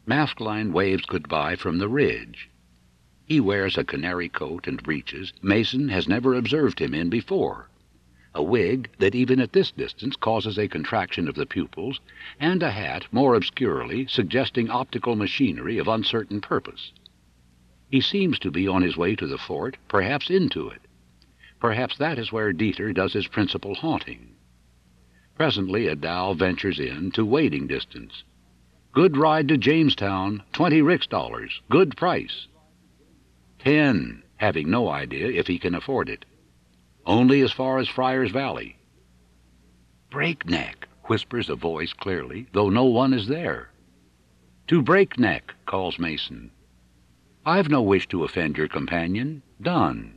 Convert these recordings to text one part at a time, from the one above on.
Maskelyne waves goodbye from the ridge. He wears a canary coat and breeches Mason has never observed him in before, a wig that even at this distance causes a contraction of the pupils, and a hat more obscurely suggesting optical machinery of uncertain purpose. He seems to be on his way to the fort, perhaps into it. Perhaps that is where Dieter does his principal haunting. Presently a Dow ventures in to wading distance. "Good ride to Jamestown, 20 Rix-dollars, good price." 10, having no idea if he can afford it. "Only as far as Friar's Valley." "Breakneck," whispers a voice clearly, though no one is there. "To Breakneck," calls Mason. "I've no wish to offend your companion. Done."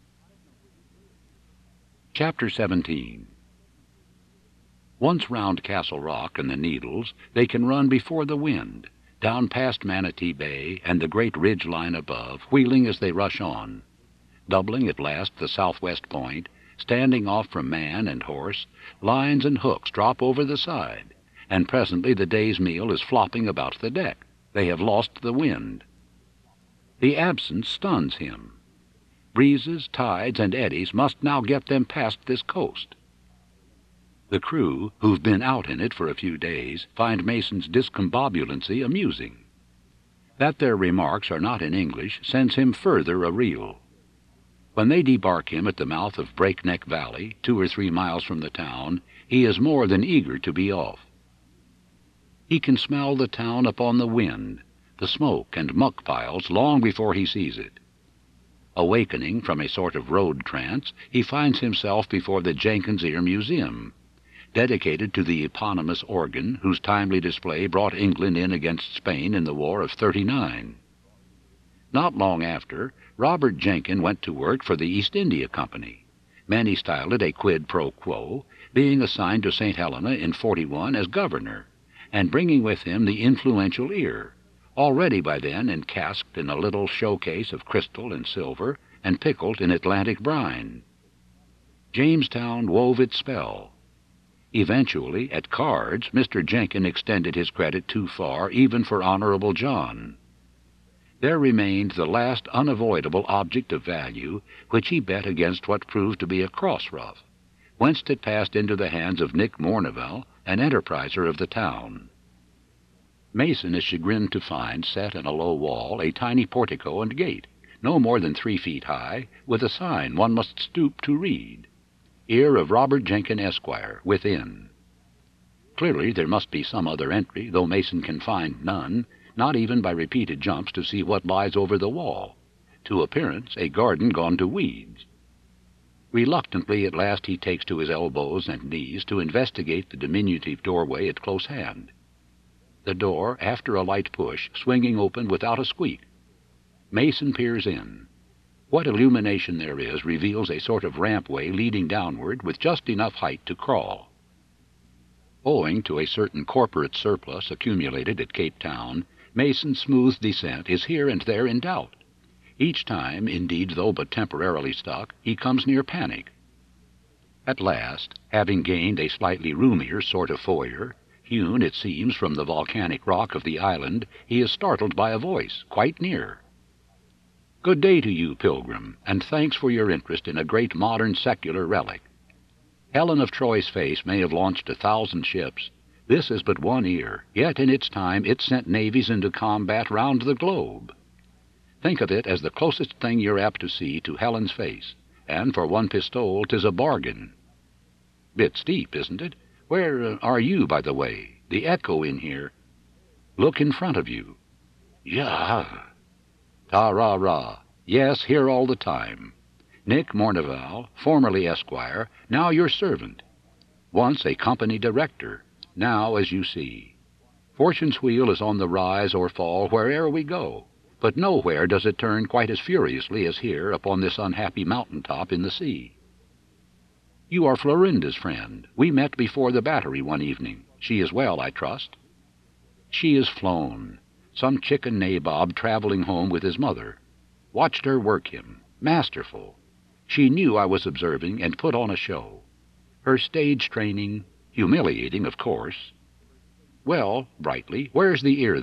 Chapter 17. Once round Castle Rock and the Needles, they can run before the wind, down past Manatee Bay and the great ridge line above, wheeling as they rush on. Doubling at last the southwest point, standing off from man and horse, lines and hooks drop over the side, and presently the day's meal is flopping about the deck. They have lost the wind. The absence stuns him. Breezes, tides, and eddies must now get them past this coast. The crew, who've been out in it for a few days, find Mason's discombobulancy amusing. That their remarks are not in English sends him further a-reel. When they debark him at the mouth of Breakneck Valley, 2 or 3 miles from the town, he is more than eager to be off. He can smell the town upon the wind, the smoke and muck piles, long before he sees it. Awakening from a sort of road trance, he finds himself before the Jenkins Ear Museum, dedicated to the eponymous organ whose timely display brought England in against Spain in the War of '39. Not long after, Robert Jenkin went to work for the East India Company. Many styled it a quid pro quo, being assigned to St. Helena in '41 as governor, and bringing with him the influential ear, already by then encased in a little showcase of crystal and silver, and pickled in Atlantic brine. Jamestown wove its spell. Eventually, at cards, Mr. Jenkin extended his credit too far even for Honorable John. There remained the last unavoidable object of value, which he bet against what proved to be a cross-ruff, whence it passed into the hands of Nick Mourneval, an enterpriser of the town. Mason is chagrined to find set in a low wall a tiny portico and gate, no more than 3 feet high, with a sign one must stoop to read. "Ear of Robert Jenkin, Esquire," within. Clearly there must be some other entry, though Mason can find none, not even by repeated jumps to see what lies over the wall. To appearance, a garden gone to weeds. Reluctantly at last he takes to his elbows and knees to investigate the diminutive doorway at close hand. The door, after a light push, swinging open without a squeak. Mason peers in. What illumination there is reveals a sort of rampway leading downward with just enough height to crawl. Owing to a certain corporate surplus accumulated at Cape Town, Mason's smooth descent is here and there in doubt. Each time, indeed, though but temporarily stuck, he comes near panic. At last, having gained a slightly roomier sort of foyer, hewn, it seems, from the volcanic rock of the island, he is startled by a voice, quite near. "Good day to you, pilgrim, and thanks for your interest in a great modern secular relic. Helen of Troy's face may have launched 1,000 ships. This is but one ear, yet in its time it sent navies into combat round the globe. Think of it as the closest thing you're apt to see to Helen's face, and for 1 pistole 'tis a bargain. Bit steep, isn't it? Where are you, by the way? The echo in here. Look in front of you. Yah! Ta-ra-ra. Yes, here all the time. Nick Mourneval, formerly Esquire, now your servant. Once a company director, now as you see. Fortune's wheel is on the rise or fall where'er we go, but nowhere does it turn quite as furiously as here upon this unhappy mountain-top in the sea. You are Florinda's friend. We met before the battery one evening. She is well, I trust. She is flown. Some chicken nabob traveling home with his mother. Watched her work him. Masterful. She knew I was observing and put on a show. Her stage training, humiliating, of course. Well, brightly, where's the ear, then?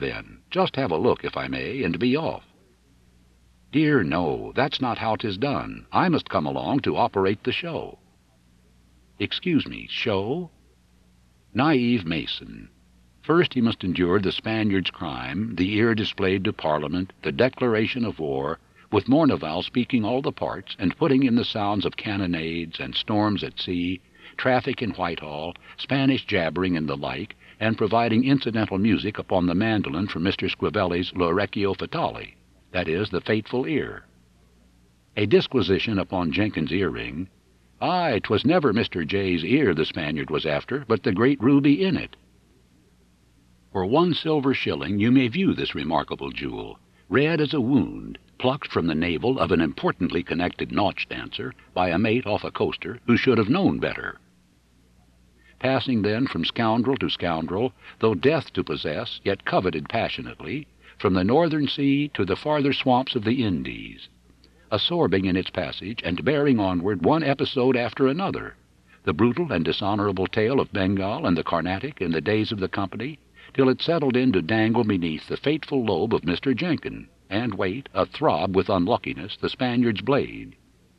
Just have a look, if I may, and be off." "Dear, no, that's not how 'tis done. I must come along to operate the show." "Excuse me, show?" Naive Mason. First he must endure the Spaniard's crime, the ear displayed to Parliament, the declaration of war, with Mourneval speaking all the parts, and putting in the sounds of cannonades and storms at sea, traffic in Whitehall, Spanish jabbering and the like, and providing incidental music upon the mandolin from Mr. Squivelli's L'Orecchio Fatale, that is, the fateful ear. A disquisition upon Jenkins' earring. Aye, 'twas never Mr. J.'s ear the Spaniard was after, but the great ruby in it. For 1 silver shilling you may view this remarkable jewel, red as a wound, plucked from the navel of an importantly connected nautch dancer by a mate off a coaster who should have known better. Passing then from scoundrel to scoundrel, though death to possess, yet coveted passionately, from the northern sea to the farther swamps of the Indies, absorbing in its passage and bearing onward one episode after another, the brutal and dishonorable tale of Bengal and the Carnatic in the days of the Company, till it settled in to dangle beneath the fateful lobe of Mr. Jenkin, and wait, a-throb with unluckiness, the Spaniard's blade.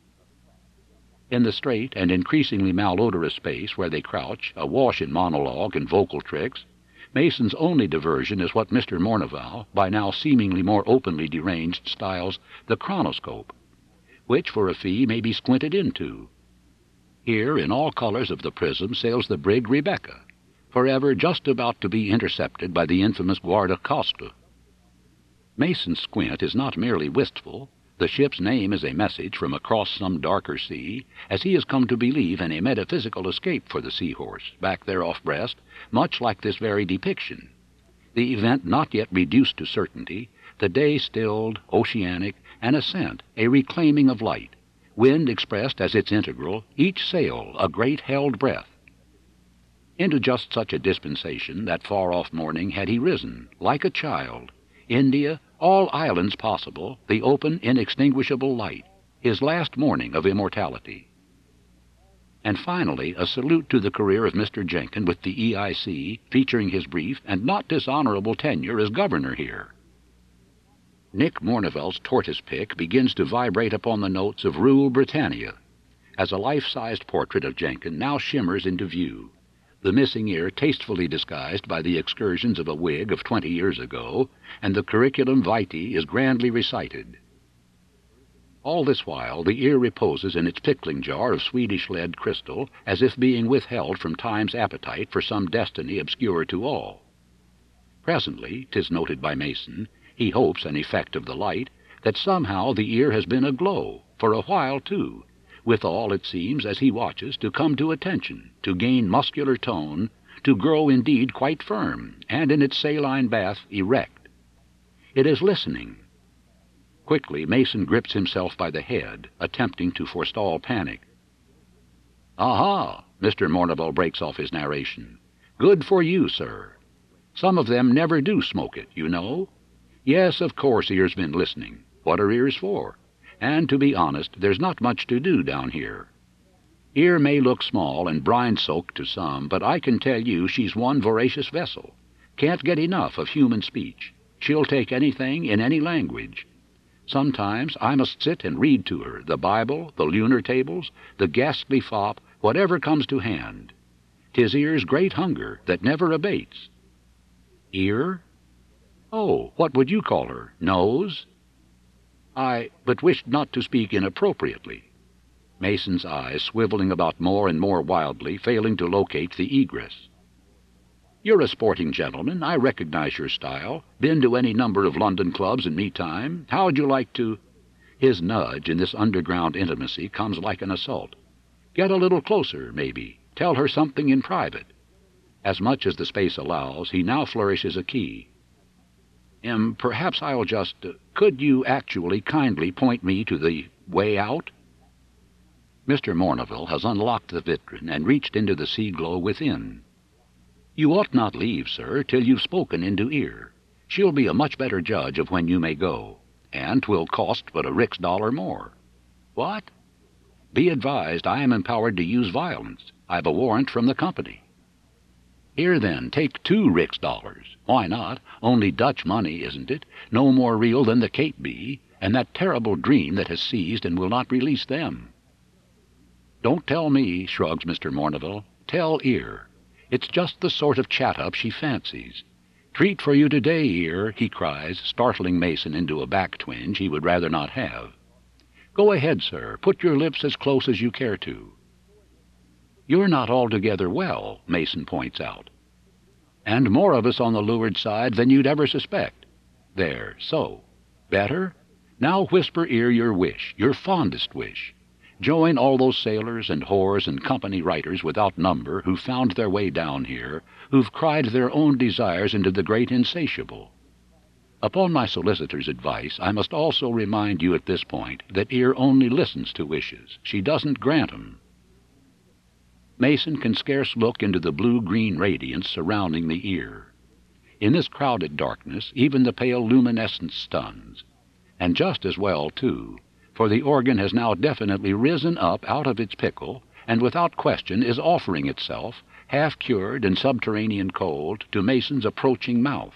In the straight and increasingly malodorous space where they crouch, awash in monologue and vocal tricks, Mason's only diversion is what Mr. Mourneval, by now seemingly more openly deranged, styles the chronoscope, which for a fee may be squinted into. Here, in all colors of the prism, sails the brig Rebecca, forever just about to be intercepted by the infamous Guarda Costa. Mason's squint is not merely wistful. The ship's name is a message from across some darker sea, as he has come to believe in a metaphysical escape for the Seahorse, back there off Brest, much like this very depiction. The event not yet reduced to certainty, the day stilled, oceanic, an ascent, a reclaiming of light, wind expressed as its integral, each sail a great held breath. Into just such a dispensation that far-off morning had he risen, like a child. India, all islands possible, the open, inextinguishable light, his last morning of immortality. And finally, a salute to the career of Mr. Jenkin with the EIC, featuring his brief and not dishonorable tenure as governor here. Nick Mourneval's tortoise pick begins to vibrate upon the notes of Rule Britannia, as a life-sized portrait of Jenkin now shimmers into view, the missing ear tastefully disguised by the excursions of a wig of 20 years ago, and the curriculum vitae is grandly recited. All this while the ear reposes in its pickling jar of Swedish lead crystal, as if being withheld from time's appetite for some destiny obscure to all. Presently, 'tis noted by Mason, he hopes an effect of the light, that somehow the ear has been aglow, for a while too, withal it seems, as he watches, to come to attention, to gain muscular tone, to grow indeed quite firm, and in its saline bath erect. It is listening. Quickly Mason grips himself by the head, attempting to forestall panic. "Aha!" Mr. Mourneval breaks off his narration. "Good for you, sir. Some of them never do smoke it, you know. Yes, of course, ears been listening. What are ears for? And to be honest, there's not much to do down here. Ear may look small and brine-soaked to some, but I can tell you she's one voracious vessel. Can't get enough of human speech. She'll take anything in any language. Sometimes I must sit and read to her the Bible, the lunar tables, the ghastly fop, whatever comes to hand. 'Tis ear's great hunger that never abates." "Ear? Oh, what would you call her? Nose?" "I but wished not to speak inappropriately." Mason's eyes swiveling about more and more wildly, failing to locate the egress. "You're a sporting gentleman. I recognize your style. Been to any number of London clubs in me time. How'd you like to—" His nudge in this underground intimacy comes like an assault. "Get a little closer, maybe. Tell her something in private." As much as the space allows, he now flourishes a key. Perhaps I'll just... could you actually kindly point me to the way out?" Mr. Mourneval has unlocked the vitrin and reached into the sea-glow within. "You ought not leave, sir, till you've spoken into ear. She'll be a much better judge of when you may go, and 'twill cost but a rix dollar more." "What?" "Be advised I am empowered to use violence. I've a warrant from the company." Here, then, take 2 rix dollars. Why not? Only Dutch money, isn't it? No more real than the Cape be, and that terrible dream that has seized and will not release them. Don't tell me, shrugs Mr. Mournaville. Tell Ear. It's just the sort of chat-up she fancies. Treat for you today, Ear, he cries, startling Mason into a back-twinge he would rather not have. Go ahead, sir. Put your lips as close as you care to. You're not altogether well, Mason points out. And more of us on the leeward side than you'd ever suspect. There, so. Better? Now whisper, Ear, your wish, your fondest wish. Join all those sailors and whores and company writers without number who found their way down here, who've cried their own desires into the great insatiable. Upon my solicitor's advice, I must also remind you at this point that Ear only listens to wishes. She doesn't grant 'em. Mason can scarce look into the blue-green radiance surrounding the Ear. In this crowded darkness, even the pale luminescence stuns. And just as well, too, for the organ has now definitely risen up out of its pickle, and without question is offering itself, half-cured and subterranean cold, to Mason's approaching mouth.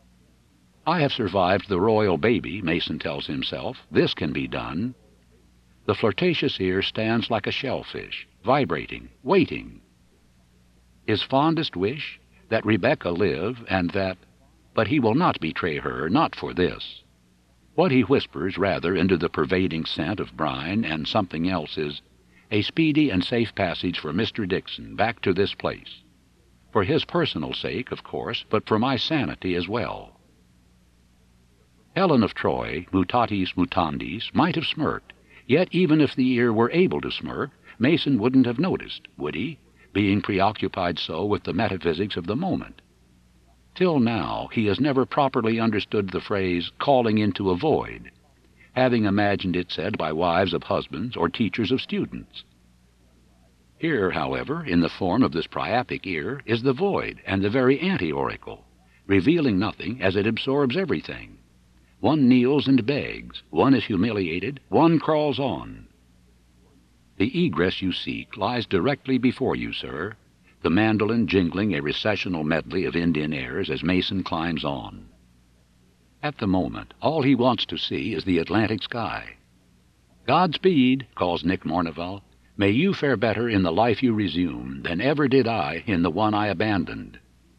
I have survived the royal baby, Mason tells himself. This can be done. The flirtatious Ear stands like a shellfish, vibrating, waiting. His fondest wish, that Rebecca live, and that... But he will not betray her, not for this. What he whispers, rather, into the pervading scent of brine and something else is, a speedy and safe passage for Mr. Dixon back to this place. For his personal sake, of course, but for my sanity as well. Helen of Troy, mutatis mutandis, might have smirked, yet even if the Ear were able to smirk, Mason wouldn't have noticed, would he, being preoccupied so with the metaphysics of the moment? Till now he has never properly understood the phrase calling into a void, having imagined it said by wives of husbands or teachers of students. Here, however, in the form of this priapic Ear, is the void and the very anti-oracle, revealing nothing as it absorbs everything. One kneels and begs, one is humiliated, one crawls on. The egress you seek lies directly before you, sir, the mandolin jingling a recessional medley of Indian airs as Mason climbs on. At the moment, all he wants to see is the Atlantic sky. "Godspeed," calls Nick Mournaville. "May you fare better in the life you resume than ever did I in the one I abandoned."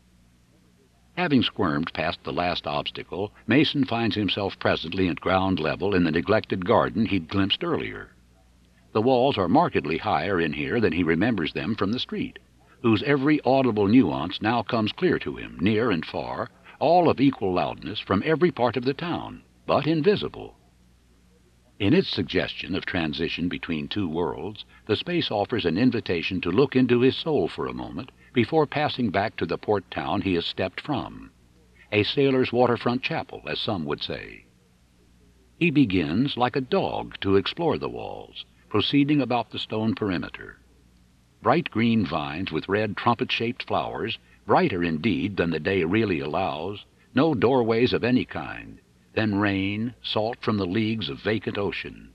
Having squirmed past the last obstacle, Mason finds himself presently at ground level in the neglected garden he'd glimpsed earlier. The walls are markedly higher in here than he remembers them from the street, whose every audible nuance now comes clear to him, near and far, all of equal loudness from every part of the town, but invisible. In its suggestion of transition between two worlds, the space offers an invitation to look into his soul for a moment before passing back to the port town he has stepped from, a sailor's waterfront chapel, as some would say. He begins, like a dog, to explore the walls, proceeding about the stone perimeter. Bright green vines with red trumpet-shaped flowers, brighter indeed than the day really allows, no doorways of any kind, then rain, salt from the leagues of vacant ocean.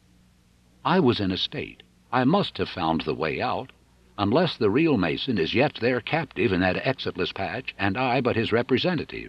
I was in a state. I must have found the way out, unless the real Mason is yet there captive in that exitless patch, and I but his representative.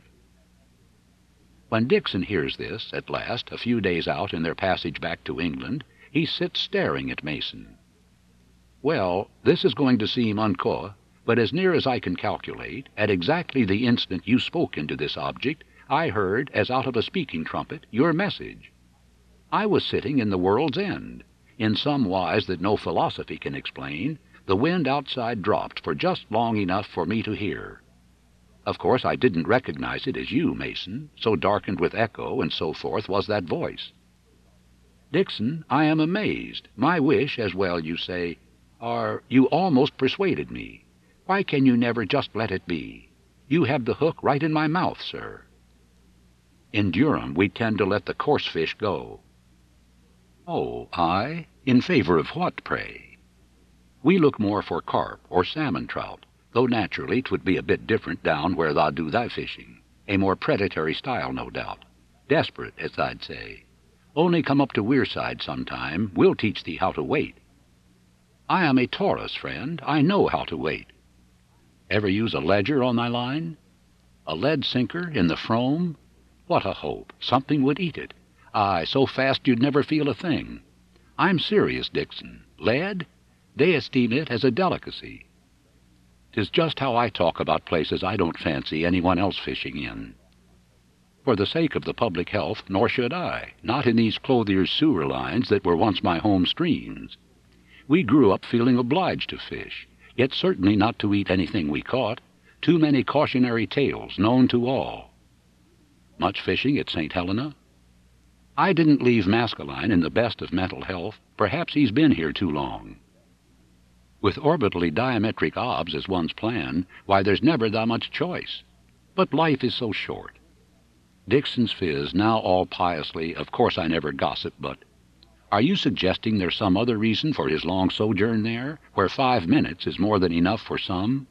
When Dixon hears this, at last, a few days out in their passage back to England, he sits staring at Mason. Well, this is going to seem unco, but as near as I can calculate, at exactly the instant you spoke into this object, I heard, as out of a speaking trumpet, your message. I was sitting in the world's end. In some wise that no philosophy can explain, the wind outside dropped for just long enough for me to hear. Of course, I didn't recognize it as you, Mason, so darkened with echo and so forth was that voice. Dixon, I am amazed. My wish, as well you say, you almost persuaded me. Why can you never just let it be? You have the hook right in my mouth, sir. In Durham, we tend to let the coarse fish go. Oh, I? In favor of what, pray? We look more for carp or salmon trout, though naturally 'twould be a bit different down where thou do thy fishing. A more predatory style, no doubt. Desperate, as I'd say. Only come up to Wearside sometime. We'll teach thee how to wait. I am a Taurus, friend. I know how to wait. Ever use a ledger on thy line? A lead sinker in the Frome? What a hope! Something would eat it. Aye, so fast you'd never feel a thing. I'm serious, Dixon. Lead? They esteem it as a delicacy. 'Tis just how I talk about places I don't fancy anyone else fishing in. For the sake of the public health, nor should I, not in these clothiers' sewer lines that were once my home streams. We grew up feeling obliged to fish, yet certainly not to eat anything we caught. Too many cautionary tales known to all. Much fishing at St. Helena? I didn't leave Maskelyne in the best of mental health. Perhaps he's been here too long. With orbitally diametric obs as one's plan, why, there's never that much choice. But life is so short. Dixon's fizz, now all piously, of course I never gossip, but are you suggesting there's some other reason for his long sojourn there, where 5 minutes is more than enough for some?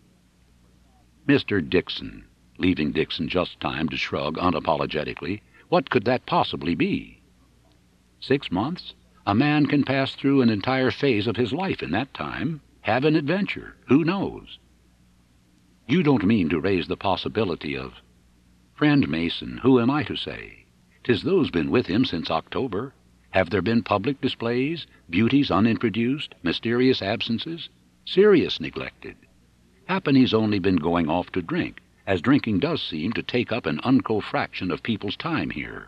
Mr. Dixon, leaving Dixon just time to shrug unapologetically, what could that possibly be? 6 months? A man can pass through an entire phase of his life in that time. Have an adventure. Who knows? You don't mean to raise the possibility of... Friend Mason, who am I to say? 'Tis those been with him since October. Have there been public displays, beauties unintroduced, mysterious absences, serious neglected? Happen he's only been going off to drink, as drinking does seem to take up an unco fraction of people's time here.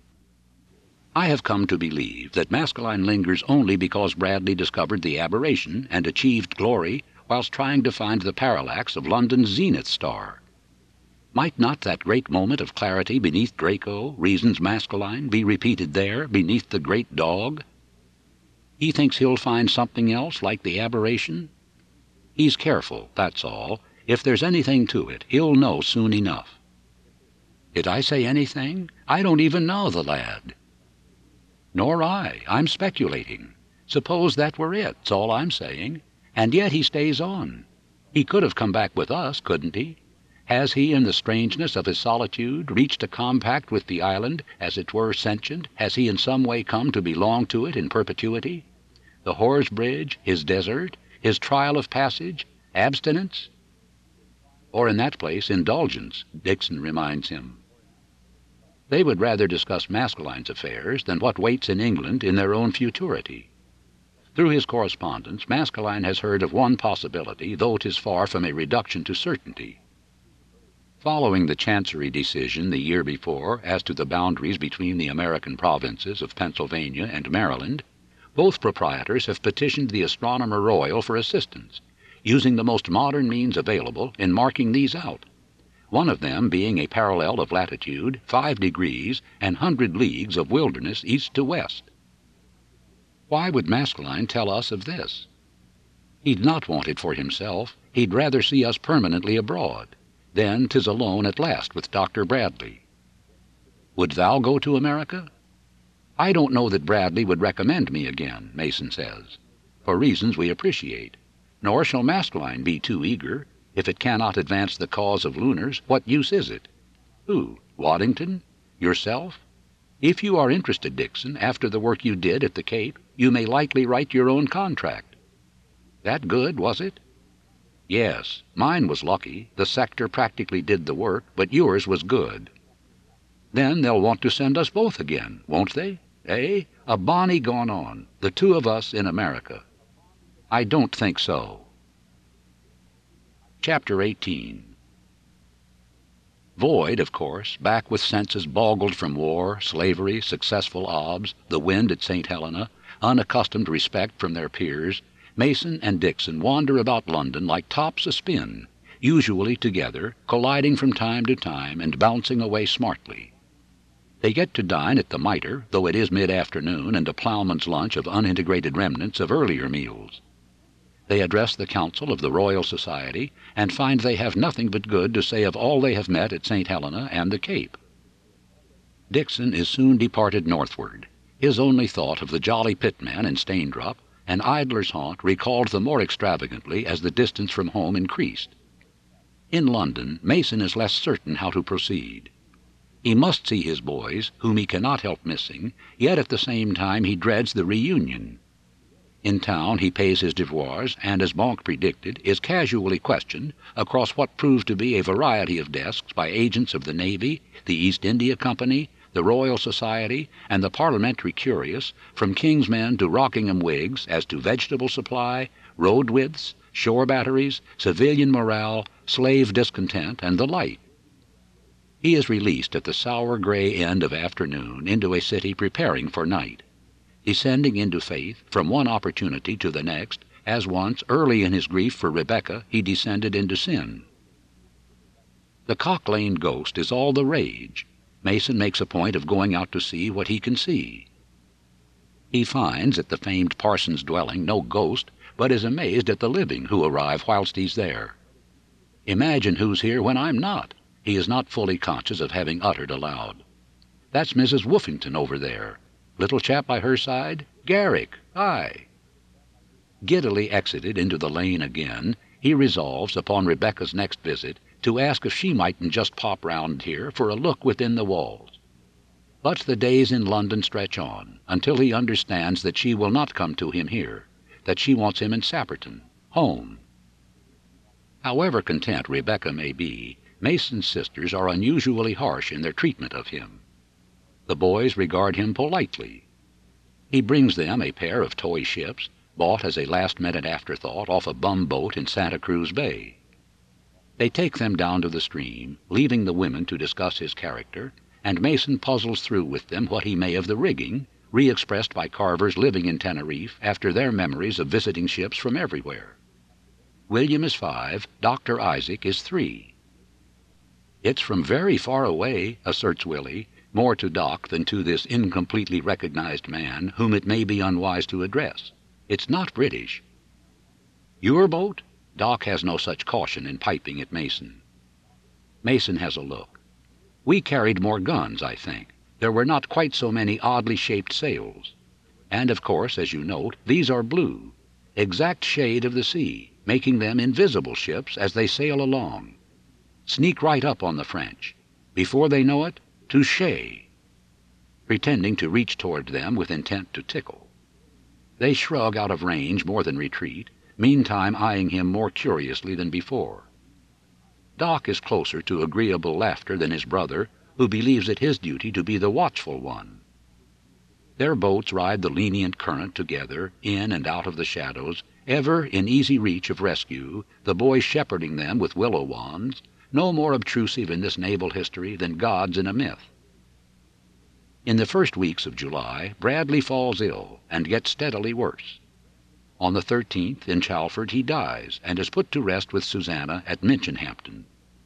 I have come to believe that Maskelyne lingers only because Bradley discovered the aberration and achieved glory whilst trying to find the parallax of London's zenith star. Might not that great moment of clarity beneath Draco, reasons Maskelyne, be repeated there, beneath the great dog? He thinks he'll find something else like the aberration? He's careful, that's all. If there's anything to it, he'll know soon enough. Did I say anything? I don't even know the lad. Nor I. I'm speculating. Suppose that were it's all I'm saying. And yet he stays on. He could have come back with us, couldn't he? Has he, in the strangeness of his solitude, reached a compact with the island, as it were sentient? Has he in some way come to belong to it in perpetuity? The Horse Bridge, his desert, his trial of passage, abstinence? Or in that place, indulgence, Dixon reminds him. They would rather discuss Maskelyne's affairs than what waits in England in their own futurity. Through his correspondence, Maskelyne has heard of one possibility, though 'tis far from a reduction to certainty. Following the Chancery decision the year before as to the boundaries between the American provinces of Pennsylvania and Maryland, both proprietors have petitioned the Astronomer Royal for assistance, using the most modern means available in marking these out, one of them being a parallel of latitude, 5 degrees, and 100 leagues of wilderness east to west. Why would Maskelyne tell us of this? He'd not want it for himself. He'd rather see us permanently abroad. Then 'tis alone at last with Dr. Bradley. Would thou go to America? I don't know that Bradley would recommend me again, Mason says, for reasons we appreciate. Nor shall Maskelyne be too eager. If it cannot advance the cause of Lunars, what use is it? Who? Waddington? Yourself? If you are interested, Dixon, after the work you did at the Cape, you may likely write your own contract. That good, was it? Yes, mine was lucky. The sector practically did the work, but yours was good. Then they'll want to send us both again, won't they? Eh? A bonny gone on, the two of us in America. I don't think so. Chapter 18. Void, of course, back with senses boggled from war, slavery, successful obs, the wind at St. Helena, unaccustomed respect from their peers, Mason and Dixon wander about London like tops a-spin, usually together, colliding from time to time and bouncing away smartly. They get to dine at the Mitre, though it is mid-afternoon and a ploughman's lunch of unintegrated remnants of earlier meals. They address the Council of the Royal Society, and find they have nothing but good to say of all they have met at St. Helena and the Cape. Dixon is soon departed northward. His only thought of the jolly pitman in Staindrop, an idler's haunt recalled the more extravagantly as the distance from home increased. In London, Mason is less certain how to proceed. He must see his boys, whom he cannot help missing, yet at the same time he dreads the reunion. In town he pays his devoirs, and, as Bonk predicted, is casually questioned across what proved to be a variety of desks by agents of the Navy, the East India Company, the Royal Society, and the parliamentary curious, from King's men to Rockingham Whigs, as to vegetable supply, road widths, shore batteries, civilian morale, slave discontent, and the like. He is released at the sour gray end of afternoon into a city preparing for night, descending into faith from one opportunity to the next, as once, early in his grief for Rebecca, he descended into sin. The Cock Lane ghost is all the rage. Mason makes a point of going out to see what he can see. He finds at the famed parson's dwelling no ghost, but is amazed at the living who arrive whilst he's there. "Imagine who's here when I'm not," he is not fully conscious of having uttered aloud. "That's Mrs. Woofington over there. Little chap by her side? Garrick, aye." Giddily exited into the lane again, he resolves, upon Rebecca's next visit, to ask if she mightn't just pop round here for a look within the walls. But the days in London stretch on, until he understands that she will not come to him here, that she wants him in Sapperton, home. However content Rebecca may be, Mason's sisters are unusually harsh in their treatment of him. The boys regard him politely. He brings them a pair of toy ships, bought as a last-minute afterthought off a bum boat in Santa Cruz Bay. They take them down to the stream, leaving the women to discuss his character, and Mason puzzles through with them what he may of the rigging, re-expressed by carvers living in Tenerife after their memories of visiting ships from everywhere. William is 5, Dr. Isaac is 3. "It's from very far away," asserts Willie, more to Doc than to this incompletely recognized man, whom it may be unwise to address. "It's not British." "Your boat?" Doc has no such caution in piping at Mason. Mason has a look. "We carried more guns, I think. There were not quite so many oddly shaped sails. And, of course, as you note, these are blue, exact shade of the sea, making them invisible ships as they sail along. Sneak right up on the French. Before they know it, touché," pretending to reach toward them with intent to tickle. They shrug out of range more than retreat, meantime eyeing him more curiously than before. Doc is closer to agreeable laughter than his brother, who believes it his duty to be the watchful one. Their boats ride the lenient current together, in and out of the shadows, ever in easy reach of rescue, the boys shepherding them with willow wands, no more obtrusive in this naval history than gods in a myth. In the first weeks of July, Bradley falls ill and gets steadily worse. On the 13th, in Chalford, he dies and is put to rest with Susanna at Minchinhampton.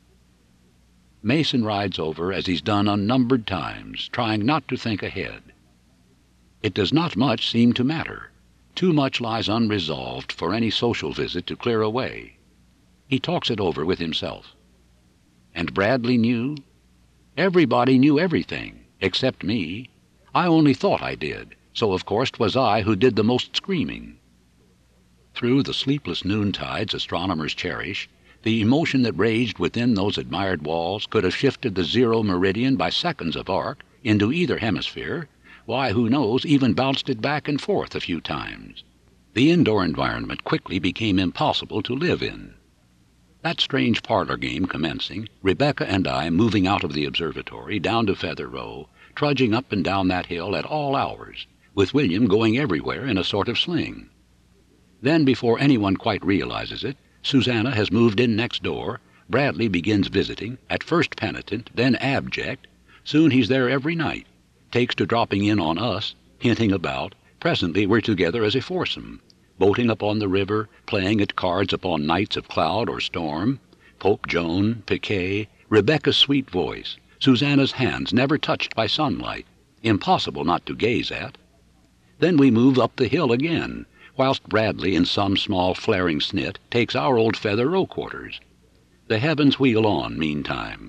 Mason rides over as he's done unnumbered times, trying not to think ahead. It does not much seem to matter. Too much lies unresolved for any social visit to clear away. He talks it over with himself. And Bradley knew? Everybody knew everything, except me. I only thought I did, so of course 'twas I who did the most screaming. Through the sleepless noontides astronomers cherish, the emotion that raged within those admired walls could have shifted the zero meridian by seconds of arc into either hemisphere, why, who knows, even bounced it back and forth a few times. The indoor environment quickly became impossible to live in. That strange parlor game commencing, Rebecca and I moving out of the observatory down to Feather Row, trudging up and down that hill at all hours, with William going everywhere in a sort of sling. Then, before anyone quite realizes it, Susanna has moved in next door, Bradley begins visiting, at first penitent, then abject. Soon he's there every night, takes to dropping in on us, hinting about. Presently we're together as a foursome, boating upon the river, playing at cards upon nights of cloud or storm, Pope Joan, piquet, Rebecca's sweet voice, Susanna's hands never touched by sunlight, impossible not to gaze at. Then we move up the hill again, whilst Bradley, in some small flaring snit, takes our old Feather Row quarters. The heavens wheel on meantime.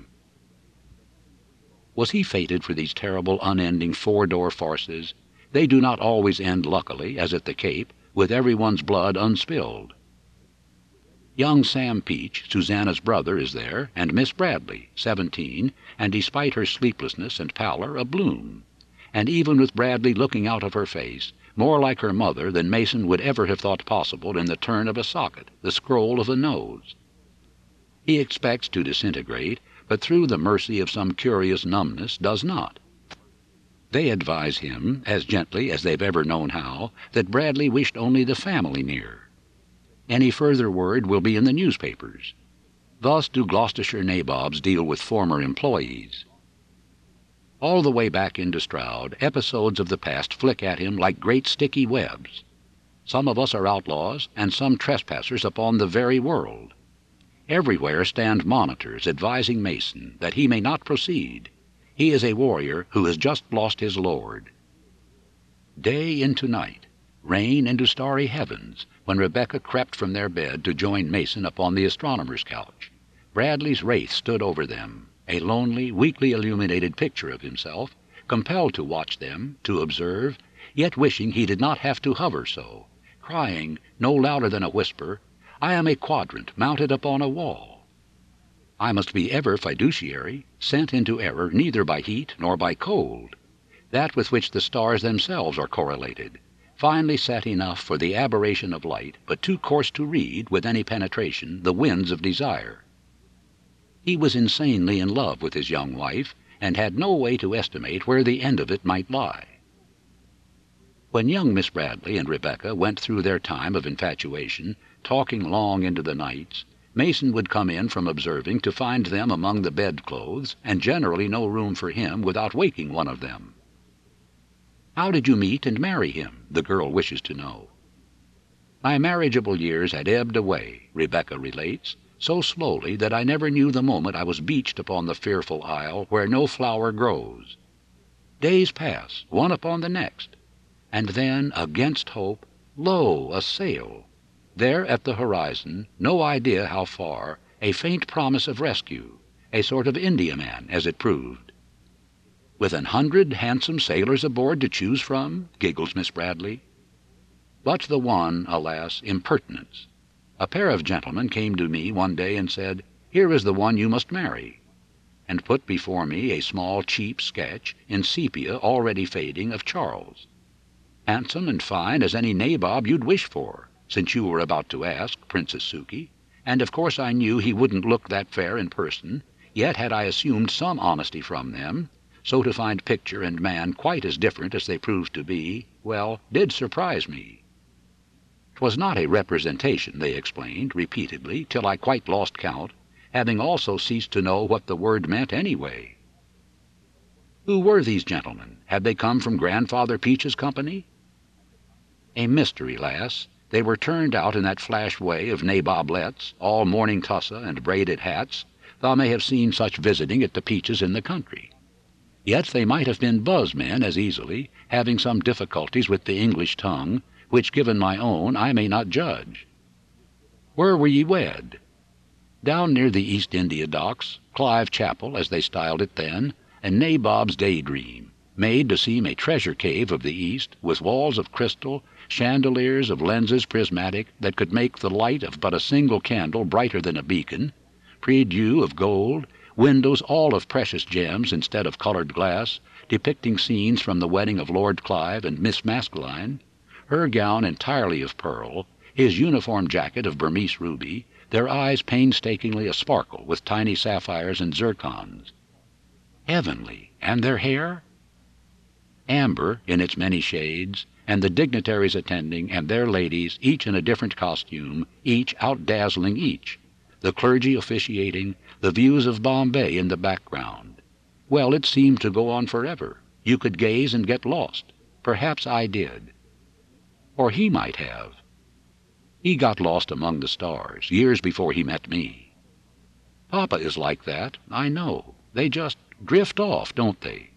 Was he fated for these terrible, unending four-door farces? They do not always end luckily, as at the Cape, with everyone's blood unspilled. Young Sam Peach, Susanna's brother, is there, and Miss Bradley, 17, and despite her sleeplessness and pallor, a bloom. And even with Bradley looking out of her face, more like her mother than Mason would ever have thought possible in the turn of a socket, the scroll of a nose. He expects to disintegrate, but through the mercy of some curious numbness does not. They advise him, as gently as they've ever known how, that Bradley wished only the family near. Any further word will be in the newspapers. Thus do Gloucestershire nabobs deal with former employees. All the way back into Stroud, episodes of the past flick at him like great sticky webs. Some of us are outlaws, and some trespassers upon the very world. Everywhere stand monitors advising Mason that he may not proceed. He is a warrior who has just lost his lord. Day into night, rain into starry heavens, when Rebecca crept from their bed to join Mason upon the astronomer's couch, Bradley's wraith stood over them, a lonely, weakly illuminated picture of himself, compelled to watch them, to observe, yet wishing he did not have to hover so, crying, no louder than a whisper, "I am a quadrant mounted upon a wall. I must be ever fiduciary, sent into error neither by heat nor by cold, that with which the stars themselves are correlated, finely set enough for the aberration of light, but too coarse to read, with any penetration, the winds of desire." He was insanely in love with his young wife, and had no way to estimate where the end of it might lie. When young Miss Bradley and Rebecca went through their time of infatuation, talking long into the nights, Mason would come in from observing to find them among the bedclothes, and generally no room for him without waking one of them. "How did you meet and marry him?" the girl wishes to know. "My marriageable years had ebbed away," Rebecca relates, "so slowly that I never knew the moment I was beached upon the fearful isle where no flower grows. Days pass, one upon the next, and then, against hope, lo, a sail! There at the horizon, no idea how far, a faint promise of rescue, a sort of Indiaman, as it proved." "With 100 handsome sailors aboard to choose from?" giggles Miss Bradley. But the one, alas, impertinence. A pair of gentlemen came to me one day and said, "Here is the one you must marry," and put before me a small cheap sketch, in sepia already fading, of Charles. Handsome and fine as any nabob you'd wish for, since you were about to ask, Princess Suki, and of course I knew he wouldn't look that fair in person, yet had I assumed some honesty from them, so to find picture and man quite as different as they proved to be, well, did surprise me. 'Twas not a representation, they explained repeatedly, till I quite lost count, having also ceased to know what the word meant anyway. Who were these gentlemen? Had they come from Grandfather Peach's company? A mystery, lass. They were turned out in that flash way of naboblets, all morning tussa and braided hats. Thou may have seen such visiting at the Peaches in the country. Yet they might have been buzz men as easily, having some difficulties with the English tongue, which, given my own, I may not judge. Where were ye wed? Down near the East India Docks, Clive Chapel, as they styled it then, a nabob's daydream, made to seem a treasure cave of the East, with walls of crystal, chandeliers of lenses prismatic that could make the light of but a single candle brighter than a beacon, prie-dieu of gold, windows all of precious gems instead of colored glass, depicting scenes from the wedding of Lord Clive and Miss Maskelyne, her gown entirely of pearl, his uniform jacket of Burmese ruby, their eyes painstakingly a-sparkle with tiny sapphires and zircons. Heavenly! And their hair? Amber in its many shades, and the dignitaries attending, and their ladies, each in a different costume, each outdazzling each, the clergy officiating, the views of Bombay in the background. Well, it seemed to go on forever. You could gaze and get lost. Perhaps I did. Or he might have. He got lost among the stars, years before he met me. Papa is like that, I know. They just drift off, don't they?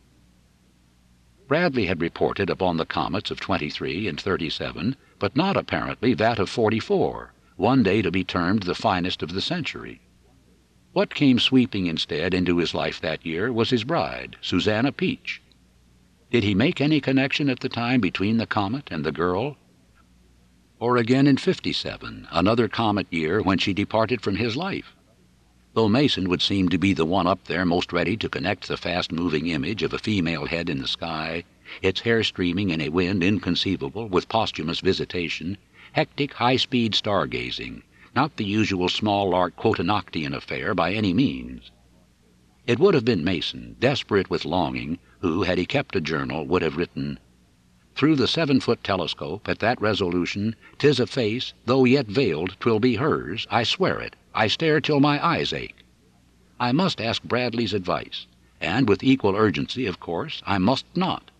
Bradley had reported upon the comets of 23 and 37, but not apparently that of 44, one day to be termed the finest of the century. What came sweeping instead into his life that year was his bride, Susanna Peach. Did he make any connection at the time between the comet and the girl? Or again in 57, another comet year when she departed from his life? Though Mason would seem to be the one up there most ready to connect the fast-moving image of a female head in the sky, its hair streaming in a wind inconceivable with posthumous visitation, hectic, high-speed stargazing, not the usual small-lark quatenoctian affair by any means. It would have been Mason, desperate with longing, who, had he kept a journal, would have written, "Through the 7-foot telescope, at that resolution, 'tis a face, though yet veiled, 'twill be hers, I swear it, I stare till my eyes ache. I must ask Bradley's advice, and with equal urgency, of course, I must not."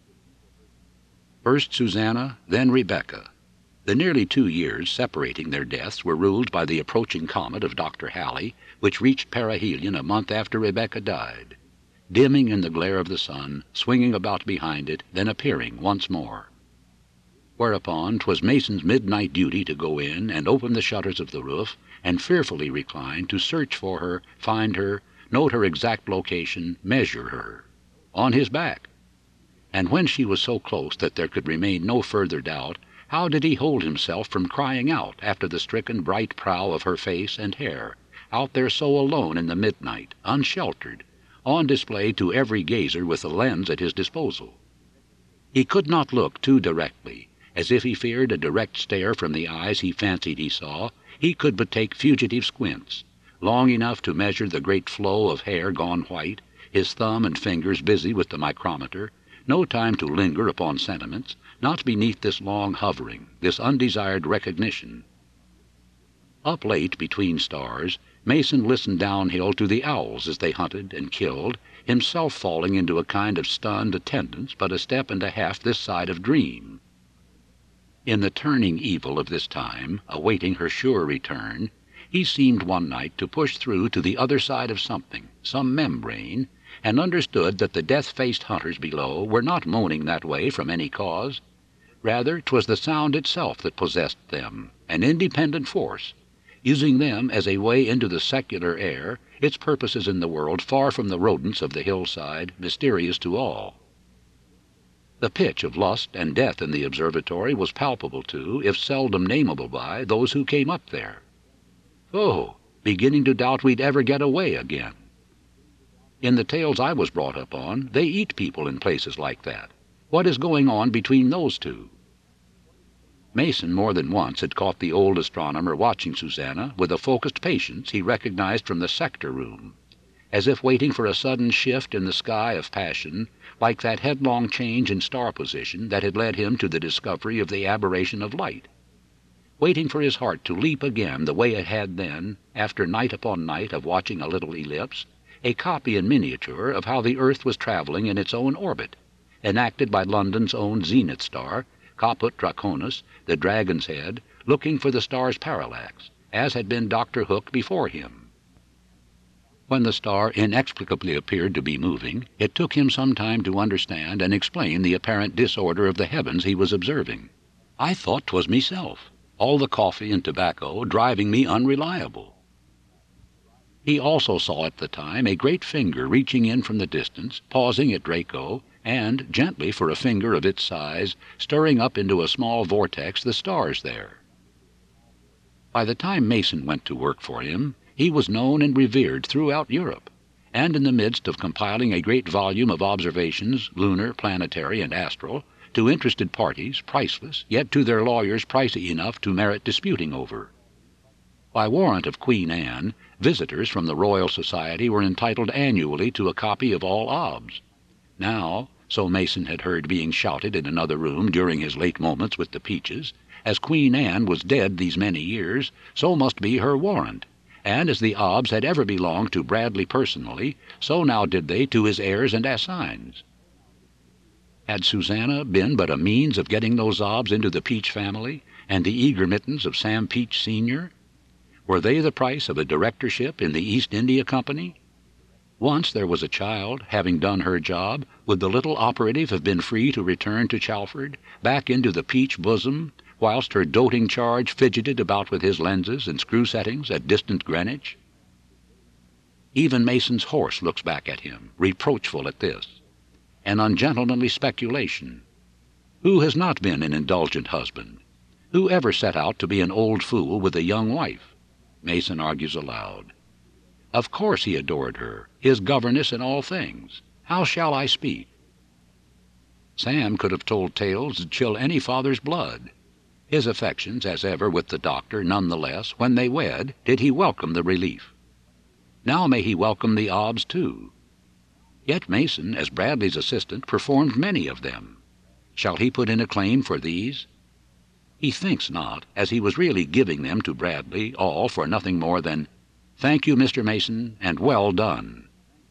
First Susanna, then Rebecca. The nearly 2 years separating their deaths were ruled by the approaching comet of Dr. Halley, which reached perihelion a month after Rebecca died, dimming in the glare of the sun, swinging about behind it, then appearing once more. Whereupon 'twas Mason's midnight duty to go in and open the shutters of the roof, and fearfully recline to search for her, find her, note her exact location, measure her, on his back. And when she was so close that there could remain no further doubt, how did he hold himself from crying out after the stricken bright prow of her face and hair, out there so alone in the midnight, unsheltered, on display to every gazer with a lens at his disposal? He could not look too directly, as if he feared a direct stare from the eyes he fancied he saw. He could but take fugitive squints, long enough to measure the great flow of hair gone white, his thumb and fingers busy with the micrometer, no time to linger upon sentiments, not beneath this long hovering, this undesired recognition. Up late between stars, Mason listened downhill to the owls as they hunted and killed, himself falling into a kind of stunned attendance but a step and a half this side of dream. In the turning evil of this time, awaiting her sure return, he seemed one night to push through to the other side of something, some membrane, and understood that the death-faced hunters below were not moaning that way from any cause. Rather, 'twas the sound itself that possessed them, an independent force, using them as a way into the secular air, its purposes in the world far from the rodents of the hillside, mysterious to all. The pitch of lust and death in the observatory was palpable to, if seldom nameable by, those who came up there. Oh, beginning to doubt we'd ever get away again. In the tales I was brought up on, they eat people in places like that. What is going on between those two? Mason more than once had caught the old astronomer watching Susanna with a focused patience he recognized from the sector room, as if waiting for a sudden shift in the sky of passion, like that headlong change in star position that had led him to the discovery of the aberration of light, waiting for his heart to leap again the way it had then, after night upon night of watching a little ellipse, a copy in miniature of how the earth was traveling in its own orbit, enacted by London's own zenith star, Caput Draconis, the dragon's head, looking for the star's parallax, as had been Dr. Hook before him. When the star inexplicably appeared to be moving, it took him some time to understand and explain the apparent disorder of the heavens he was observing. "I thought 'twas meself, all the coffee and tobacco driving me unreliable." He also saw at the time a great finger reaching in from the distance, pausing at Draco, and, gently for a finger of its size, stirring up into a small vortex the stars there. By the time Mason went to work for him, he was known and revered throughout Europe, and in the midst of compiling a great volume of observations, lunar, planetary, and astral, to interested parties, priceless, yet to their lawyers pricey enough to merit disputing over. By warrant of Queen Anne, visitors from the Royal Society were entitled annually to a copy of all obs. Now, so Mason had heard being shouted in another room during his late moments with the Peaches, as Queen Anne was dead these many years, so must be her warrant, and as the obs had ever belonged to Bradley personally, so now did they to his heirs and assigns. Had Susanna been but a means of getting those obs into the Peach family, and the eager mittens of Sam Peach Sr.? Were they the price of a directorship in the East India Company? Once there was a child, having done her job, would the little operative have been free to return to Chalford, back into the Peach bosom, whilst her doting charge fidgeted about with his lenses and screw settings at distant Greenwich? Even Mason's horse looks back at him, reproachful at this. An ungentlemanly speculation. Who has not been an indulgent husband? Who ever set out to be an old fool with a young wife? Mason argues aloud. Of course he adored her, his governess in all things. How shall I speak? Sam could have told tales to chill any father's blood. His affections, as ever with the doctor, none the less, when they wed, did he welcome the relief. Now may he welcome the obs too. Yet Mason, as Bradley's assistant, performed many of them. Shall he put in a claim for these? He thinks not, as he was really giving them to Bradley, all for nothing more than, "Thank you, Mr. Mason, and well done."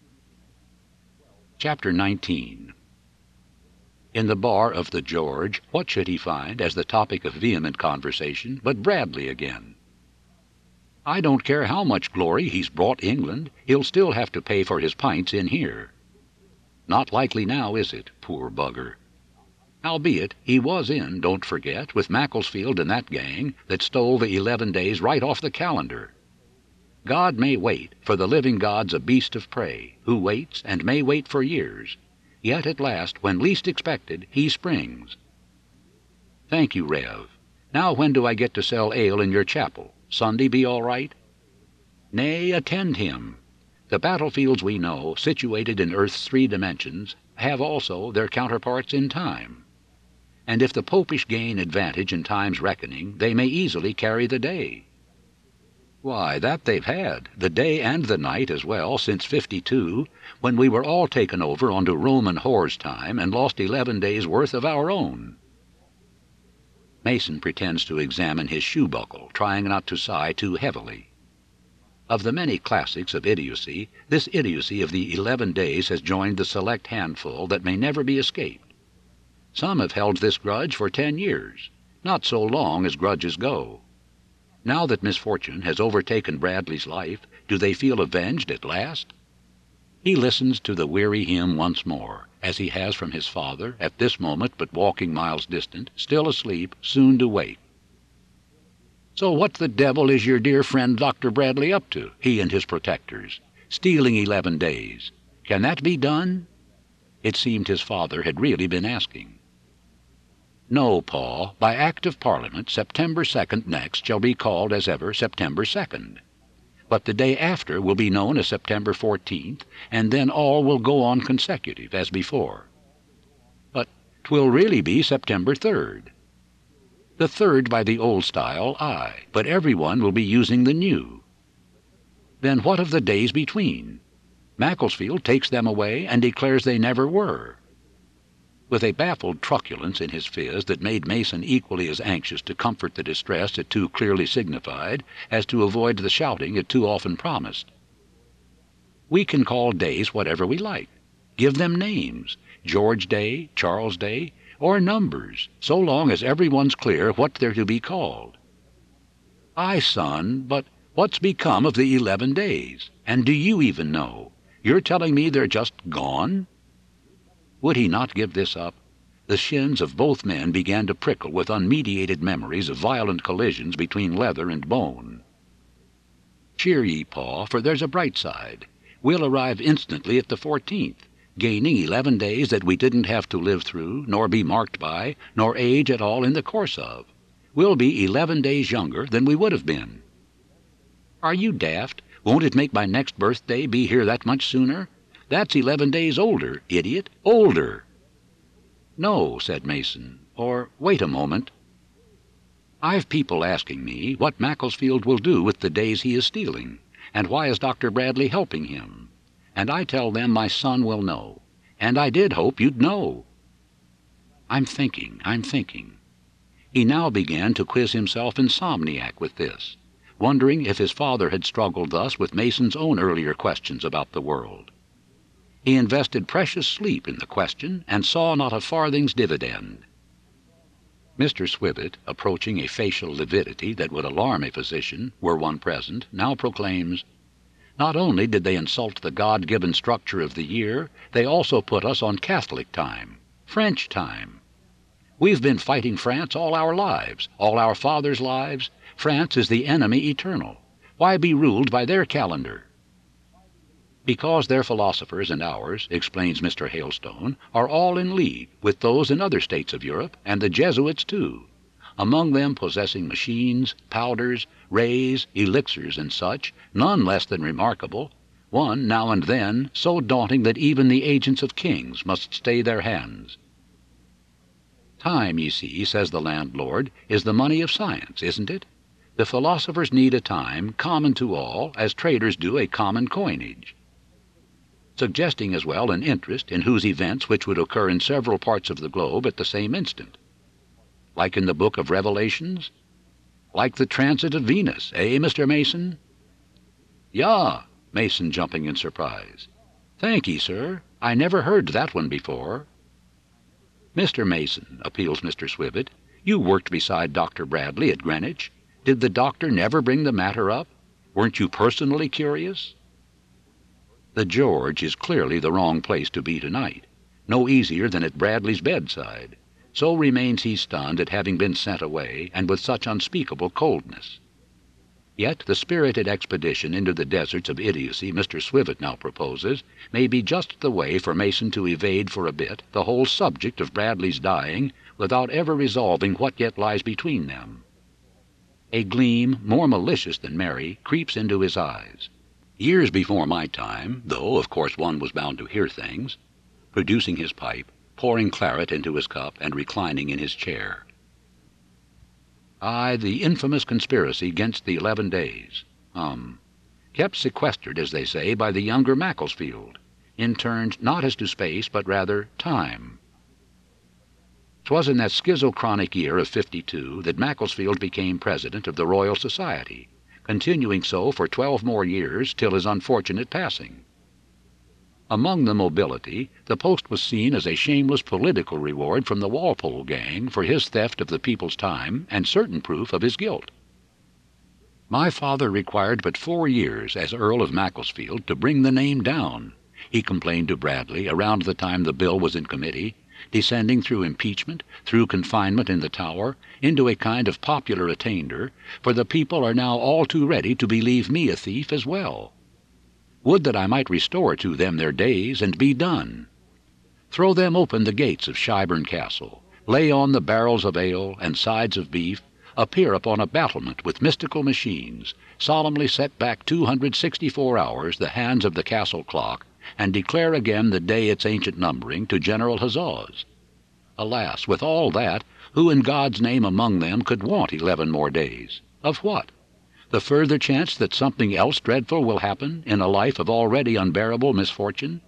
Chapter 19. In the bar of the George, what should he find as the topic of vehement conversation but Bradley again? "I don't care how much glory he's brought England, he'll still have to pay for his pints in here." Not likely now, is it, poor bugger? Howbeit, he was in, don't forget, with Macclesfield and that gang that stole the 11 days right off the calendar. God may wait, for the living God's a beast of prey, who waits, and may wait for years. Yet at last, when least expected, he springs. "Thank you, Rev. Now when do I get to sell ale in your chapel? Sunday be all right?" "Nay, attend him. The battlefields we know, situated in earth's 3 dimensions, have also their counterparts in time. And if the popish gain advantage in time's reckoning, they may easily carry the day." "Why, that they've had, the day and the night as well, since 52, when we were all taken over onto Roman whore's time, and lost 11 days' worth of our own." Mason pretends to examine his shoe-buckle, trying not to sigh too heavily. Of the many classics of idiocy, this idiocy of the 11 days has joined the select handful that may never be escaped. Some have held this grudge for 10 years, not so long as grudges go. Now that misfortune has overtaken Bradley's life, do they feel avenged at last? He listens to the weary hymn once more, as he has from his father, at this moment but walking miles distant, still asleep, soon to wake. "So what the devil is your dear friend Dr. Bradley up to, he and his protectors? Stealing 11 days. Can that be done?" It seemed his father had really been asking. "No, Pa. By Act of Parliament, September 2nd next shall be called as ever September 2nd. But the day after will be known as September 14th, and then all will go on consecutive, as before." "But 'twill really be September 3rd. "The 3rd by the old style, aye, but everyone will be using the new." "Then what of the days between? Macclesfield takes them away and declares they never were." With a baffled truculence in his phiz that made Mason equally as anxious to comfort the distress it too clearly signified as to avoid the shouting it too often promised. "We can call days whatever we like. Give them names, George Day, Charles Day, or numbers, so long as everyone's clear what they're to be called." "Aye, son, but what's become of the 11 days? And do you even know? You're telling me they're just gone?" Would he not give this up? The shins of both men began to prickle with unmediated memories of violent collisions between leather and bone. "Cheer ye, Pa, for there's a bright side. We'll arrive instantly at the 14th, gaining 11 days that we didn't have to live through, nor be marked by, nor age at all in the course of. We'll be 11 days younger than we would have been." "Are you daft? Won't it make my next birthday be here that much sooner? That's 11 days older, idiot, older." "No," said Mason, or wait a moment. "I've people asking me what Macclesfield will do with the days he is stealing, and why is Dr. Bradley helping him? And I tell them my son will know, and I did hope you'd know." I'm thinking. He now began to quiz himself insomniac with this, wondering if his father had struggled thus with Mason's own earlier questions about the world. He invested precious sleep in the question, and saw not a farthing's dividend. Mr. Swivet, approaching a facial lividity that would alarm a physician, were one present, now proclaims, "Not only did they insult the God-given structure of the year, they also put us on Catholic time, French time. We've been fighting France all our lives, all our fathers' lives. France is the enemy eternal. Why be ruled by their calendar?" "Because their philosophers and ours," explains Mr. Hailstone, "are all in league with those in other states of Europe, and the Jesuits too, among them possessing machines, powders, rays, elixirs, and such, none less than remarkable, one now and then so daunting that even the agents of kings must stay their hands. Time, ye see, says the landlord, is the money of science, isn't it? The philosophers need a time common to all, as traders do a common coinage, suggesting as well an interest in whose events which would occur in several parts of the globe at the same instant. Like in the book of Revelations? Like the transit of Venus, eh, Mr. Mason? "Ja," Mason jumping in surprise. "Thank ye, sir. I never heard that one before." "Mr. Mason," appeals Mr. Swivet, "you worked beside Dr. Bradley at Greenwich. Did the doctor never bring the matter up? Weren't you personally curious?" The George is clearly the wrong place to be tonight. No easier than at Bradley's bedside. So remains he stunned at having been sent away, and with such unspeakable coldness. Yet the spirited expedition into the deserts of idiocy Mr. Swivet now proposes may be just the way for Mason to evade for a bit the whole subject of Bradley's dying without ever resolving what yet lies between them. A gleam, more malicious than merry, creeps into his eyes. Years before my time, though of course one was bound to hear things, producing his pipe, pouring claret into his cup, and reclining in his chair. Aye, the infamous conspiracy against the 11 days. Kept sequestered, as they say, by the younger Macclesfield, interned not as to space, but rather time. 'Twas in that schizochronic year of '52 that Macclesfield became president of the Royal Society, continuing so for 12 more years till his unfortunate passing. Among the mobility, the post was seen as a shameless political reward from the Walpole gang for his theft of the people's time and certain proof of his guilt. My father required but 4 years as Earl of Macclesfield to bring the name down, he complained to Bradley around the time the bill was in committee, descending through impeachment, through confinement in the Tower, into a kind of popular attainder, for the people are now all too ready to believe me a thief as well. Would that I might restore to them their days, and be done. Throw them open the gates of Tyburn Castle, lay on the barrels of ale and sides of beef, appear upon a battlement with mystical machines, solemnly set back 264 hours the hands of the castle clock, and declare again the day its ancient numbering to general huzzas. Alas, with all that, who in God's name among them could want 11 more days? Of what? The further chance that something else dreadful will happen in a life of already unbearable misfortune?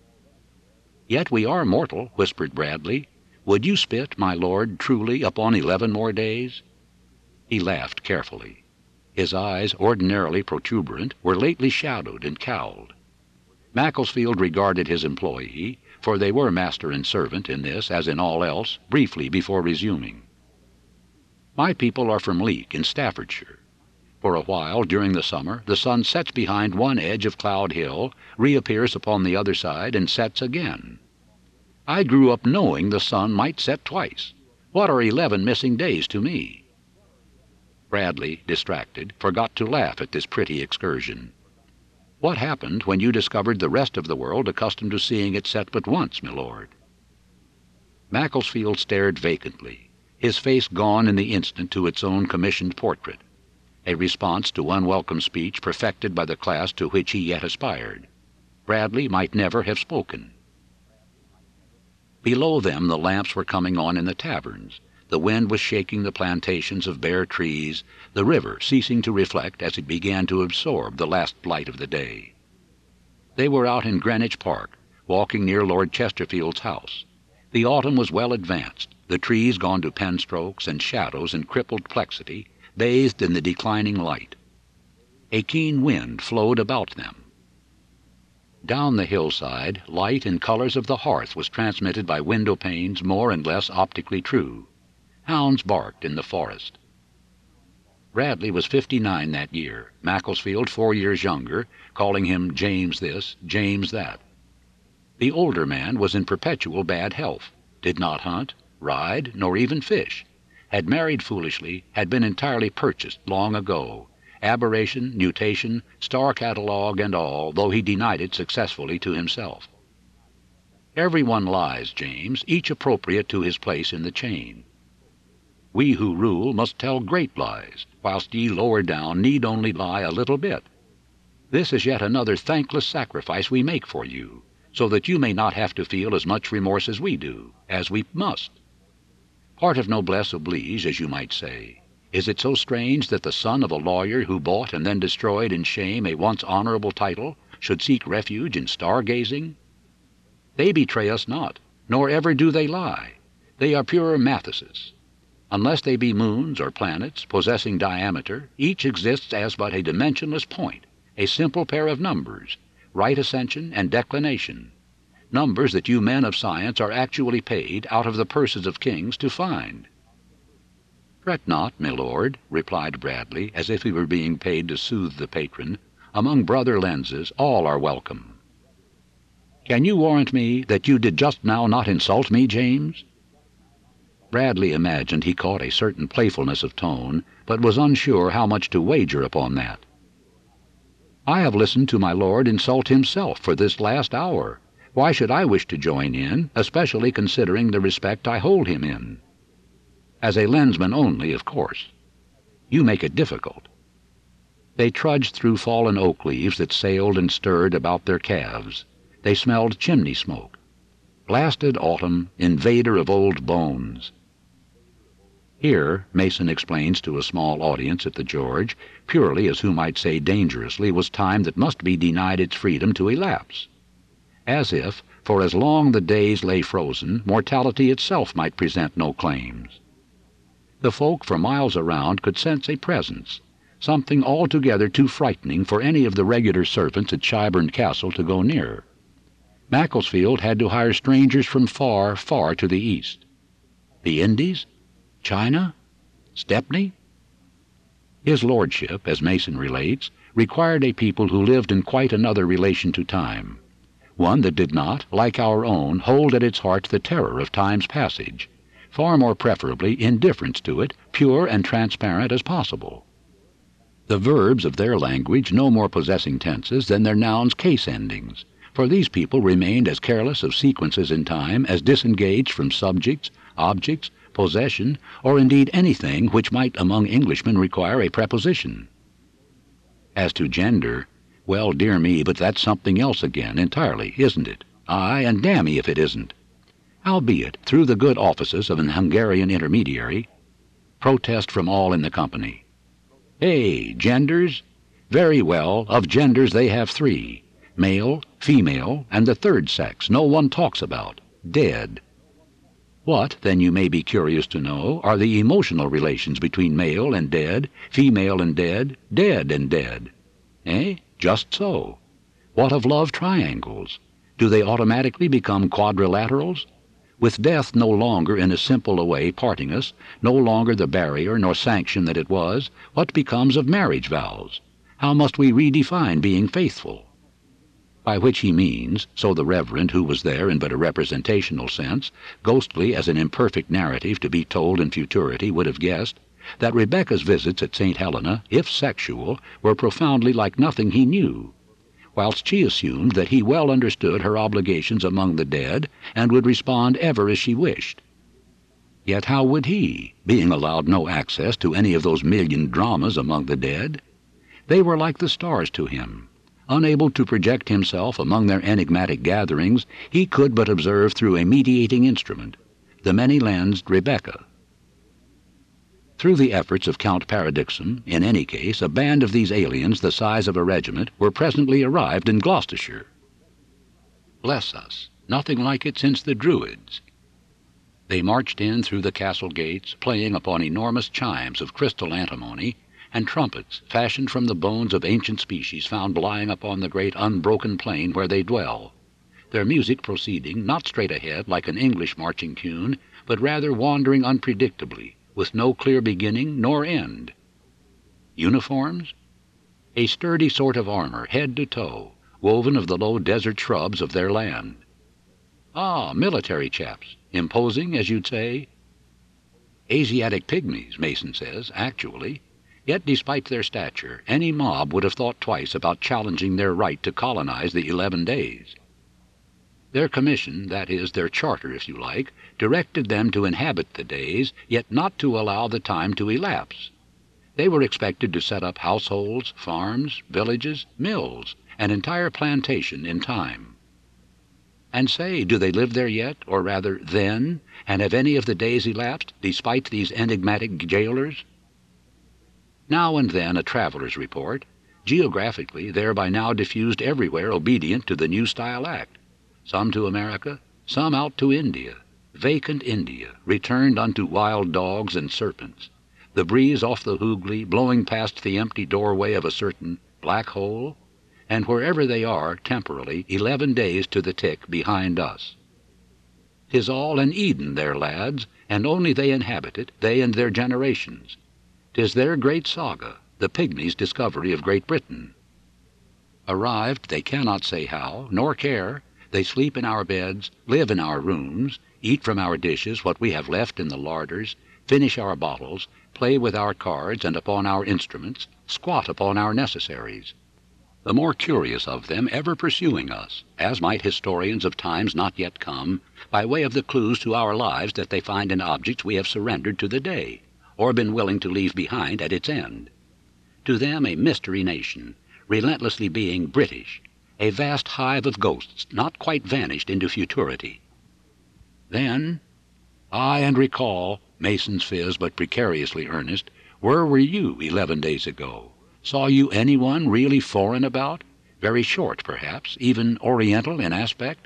"Yet we are mortal," whispered Bradley. "Would you spit, my lord, truly upon 11 more days?" He laughed carefully. His eyes, ordinarily protuberant, were lately shadowed and cowled. Macclesfield regarded his employee, for they were master and servant in this as in all else, briefly before resuming. "My people are from Leek in Staffordshire. For a while during the summer the sun sets behind one edge of Cloud Hill, reappears upon the other side, and sets again. I grew up knowing the sun might set twice. What are 11 missing days to me?" Bradley, distracted, forgot to laugh at this pretty excursion. "What happened when you discovered the rest of the world accustomed to seeing it set but once, my lord?" Macclesfield stared vacantly, his face gone in the instant to its own commissioned portrait, a response to unwelcome speech perfected by the class to which he yet aspired. Bradley might never have spoken. Below them the lamps were coming on in the taverns. The wind was shaking the plantations of bare trees, the river ceasing to reflect as it began to absorb the last light of the day. They were out in Greenwich Park, walking near Lord Chesterfield's house. The autumn was well advanced, the trees gone to penstrokes and shadows and crippled plexity, bathed in the declining light. A keen wind flowed about them. Down the hillside, light in colors of the hearth was transmitted by window panes more and less optically true. Hounds barked in the forest. Bradley was 59 that year, Macclesfield 4 years younger, calling him James this, James that. The older man was in perpetual bad health, did not hunt, ride, nor even fish, had married foolishly, had been entirely purchased long ago, aberration, mutation, star catalogue and all, though he denied it successfully to himself. Every one lies, James, each appropriate to his place in the chain. We who rule must tell great lies, whilst ye lower down need only lie a little bit. This is yet another thankless sacrifice we make for you, so that you may not have to feel as much remorse as we do, as we must. Part of noblesse oblige, as you might say. Is it so strange that the son of a lawyer who bought and then destroyed in shame a once honorable title should seek refuge in star-gazing? They betray us not, nor ever do they lie. They are pure Mattheses. Unless they be moons or planets, possessing diameter, each exists as but a dimensionless point, a simple pair of numbers, right ascension and declination, numbers that you men of science are actually paid out of the purses of kings to find. Fret not, my lord, replied Bradley, as if he were being paid to soothe the patron. Among brother lenses all are welcome. Can you warrant me that you did just now not insult me, James? Bradley imagined he caught a certain playfulness of tone, but was unsure how much to wager upon that. I have listened to my lord insult himself for this last hour. Why should I wish to join in, especially considering the respect I hold him in? As a lensman only, of course. You make it difficult. They trudged through fallen oak leaves that sailed and stirred about their calves. They smelled chimney smoke. Blasted autumn, invader of old bones. Here, Mason explains to a small audience at the George, purely, as who might say dangerously, was time that must be denied its freedom to elapse. As if, for as long the days lay frozen, mortality itself might present no claims. The folk for miles around could sense a presence, something altogether too frightening for any of the regular servants at Shyburn Castle to go near. Macclesfield had to hire strangers from far, far to the east. The Indies? China? Stepney? His lordship, as Mason relates, required a people who lived in quite another relation to time, one that did not, like our own, hold at its heart the terror of time's passage, far more preferably indifference to it, pure and transparent as possible. The verbs of their language no more possessing tenses than their nouns case endings, for these people remained as careless of sequences in time as disengaged from subjects, objects, possession, or indeed anything which might among Englishmen require a preposition. As to gender, well, dear me, but that's something else again entirely, isn't it? Aye, and damn me if it isn't. Howbeit, through the good offices of an Hungarian intermediary, protest from all in the company. Hey, genders? Very well, of genders they have three, male, female, and the third sex no one talks about, dead. What, then, you may be curious to know, are the emotional relations between male and dead, female and dead, dead and dead? Eh? Just so. What of love triangles? Do they automatically become quadrilaterals? With death no longer in as simple a way parting us, no longer the barrier nor sanction that it was, what becomes of marriage vows? How must we redefine being faithful? By which he means, so the Reverend, who was there in but a representational sense, ghostly as an imperfect narrative to be told in futurity, would have guessed, that Rebecca's visits at St. Helena, if sexual, were profoundly like nothing he knew, whilst she assumed that he well understood her obligations among the dead, and would respond ever as she wished. Yet how would he, being allowed no access to any of those million dramas among the dead? They were like the stars to him. Unable to project himself among their enigmatic gatherings, he could but observe through a mediating instrument, the many-lensed Rebecca. Through the efforts of Count Paradixum, in any case, a band of these aliens the size of a regiment were presently arrived in Gloucestershire. Bless us, nothing like it since the Druids. They marched in through the castle gates, playing upon enormous chimes of crystal antimony, and trumpets fashioned from the bones of ancient species found lying upon the great unbroken plain where they dwell, their music proceeding not straight ahead like an English marching tune, but rather wandering unpredictably, with no clear beginning nor end. Uniforms? A sturdy sort of armor, head to toe, woven of the low desert shrubs of their land. Ah, military chaps, imposing, as you'd say. Asiatic pygmies, Mason says, actually. Yet despite their stature, any mob would have thought twice about challenging their right to colonize the 11 days. Their commission, that is, their charter, if you like, directed them to inhabit the days, yet not to allow the time to elapse. They were expected to set up households, farms, villages, mills, an entire plantation in time. And say, do they live there yet, or rather then, and have any of the days elapsed, despite these enigmatic jailers? Now and then a traveler's report. Geographically, they are by now diffused everywhere obedient to the New Style Act. Some to America, some out to India, vacant India, returned unto wild dogs and serpents, the breeze off the Hooghly blowing past the empty doorway of a certain black hole, and wherever they are, temporally, 11 days to the tick behind us. 'Tis all an Eden there, lads, and only they inhabit it, they and their generations. 'Tis their great saga, the Pygmies' discovery of Great Britain. Arrived, they cannot say how, nor care. They sleep in our beds, live in our rooms, eat from our dishes what we have left in the larders, finish our bottles, play with our cards and upon our instruments, squat upon our necessaries. The more curious of them ever pursuing us, as might historians of times not yet come, by way of the clues to our lives that they find in objects we have surrendered to the day, or been willing to leave behind at its end. To them a mystery nation, relentlessly being British, a vast hive of ghosts not quite vanished into futurity. Then, and recall, Mason's fizz but precariously earnest, where were you 11 days ago? Saw you anyone really foreign about? Very short, perhaps, even oriental in aspect?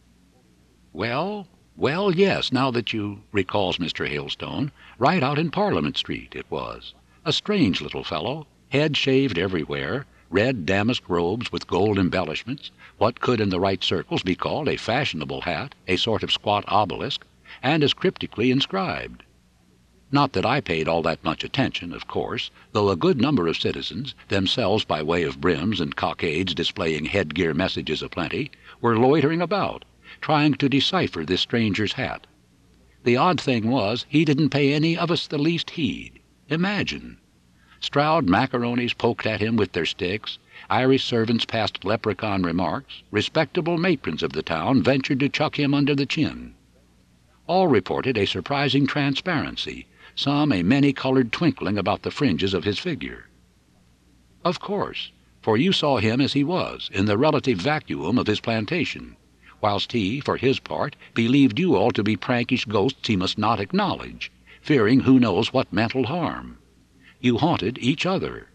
Well, yes, now that you recalls Mr. Hailstone, right out in Parliament Street it was. A strange little fellow, head shaved everywhere, red damask robes with gold embellishments, what could in the right circles be called a fashionable hat, a sort of squat obelisk, and as cryptically inscribed. Not that I paid all that much attention, of course, though a good number of citizens, themselves by way of brims and cockades displaying headgear messages aplenty, were loitering about, trying to decipher this stranger's hat. The odd thing was, he didn't pay any of us the least heed. Imagine! Stroud macaronis poked at him with their sticks, Irish servants passed leprechaun remarks, respectable matrons of the town ventured to chuck him under the chin. All reported a surprising transparency, some a many-colored twinkling about the fringes of his figure. Of course, for you saw him as he was, in the relative vacuum of his plantation, whilst he, for his part, believed you all to be prankish ghosts he must not acknowledge, fearing who knows what mental harm. You haunted each other.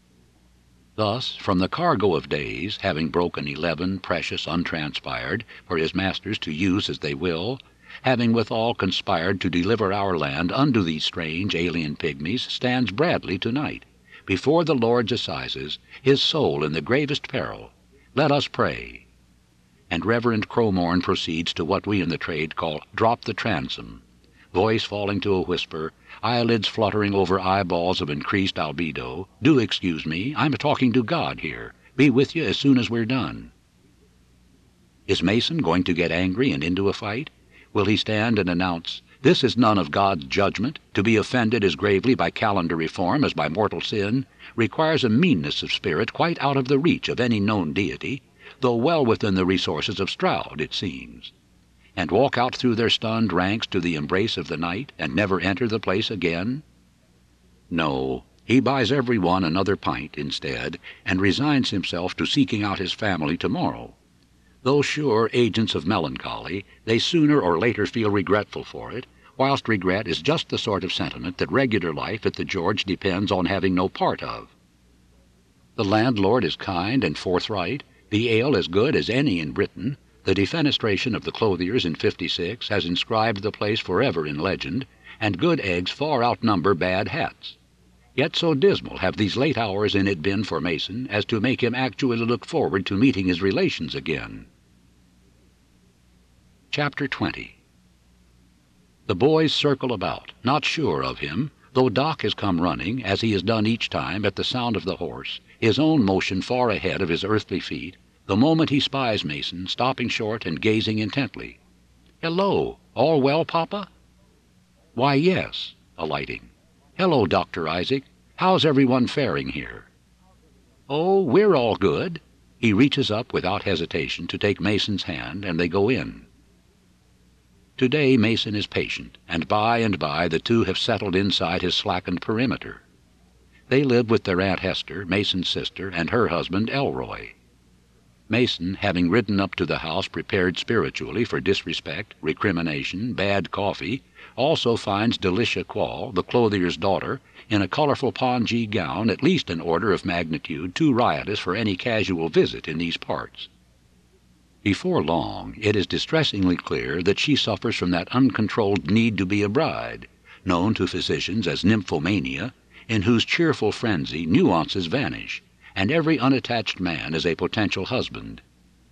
Thus, from the cargo of days, having broken 11 precious untranspired, for his masters to use as they will, having withal conspired to deliver our land unto these strange alien pygmies, stands Bradley tonight, before the Lord's assizes, his soul in the gravest peril. Let us pray. And Reverend Crowmorn proceeds to what we in the trade call drop the transom, voice falling to a whisper, eyelids fluttering over eyeballs of increased albedo. Do excuse me, I'm talking to God here. Be with you as soon as we're done. Is Mason going to get angry and into a fight? Will he stand and announce, this is none of God's judgment, to be offended as gravely by calendar reform as by mortal sin, requires a meanness of spirit quite out of the reach of any known deity, though well within the resources of Stroud, it seems, and walk out through their stunned ranks to the embrace of the night, and never enter the place again? No, he buys every one another pint instead, and resigns himself to seeking out his family tomorrow. Though sure agents of melancholy, they sooner or later feel regretful for it, whilst regret is just the sort of sentiment that regular life at the George depends on having no part of. The landlord is kind and forthright, the ale as good as any in Britain, the defenestration of the clothiers in '56 has inscribed the place forever in legend, and good eggs far outnumber bad hats. Yet so dismal have these late hours in it been for Mason as to make him actually look forward to meeting his relations again. Chapter 20. The boys circle about, not sure of him, though Doc has come running, as he has done each time, at the sound of the horse, his own motion far ahead of his earthly feet, the moment he spies Mason, stopping short and gazing intently. "Hello! All well, Papa?" "Why, yes," alighting. "Hello, Dr. Isaac. How's everyone faring here?" "Oh, we're all good." He reaches up without hesitation to take Mason's hand, and they go in. Today Mason is patient, and by the two have settled inside his slackened perimeter. They live with their Aunt Hester, Mason's sister, and her husband, Elroy. Mason, having ridden up to the house prepared spiritually for disrespect, recrimination, bad coffee, also finds Delicia Quall, the clothier's daughter, in a colorful pongee gown at least an order of magnitude too riotous for any casual visit in these parts. Before long, it is distressingly clear that she suffers from that uncontrolled need to be a bride, known to physicians as nymphomania, in whose cheerful frenzy nuances vanish, and every unattached man is a potential husband.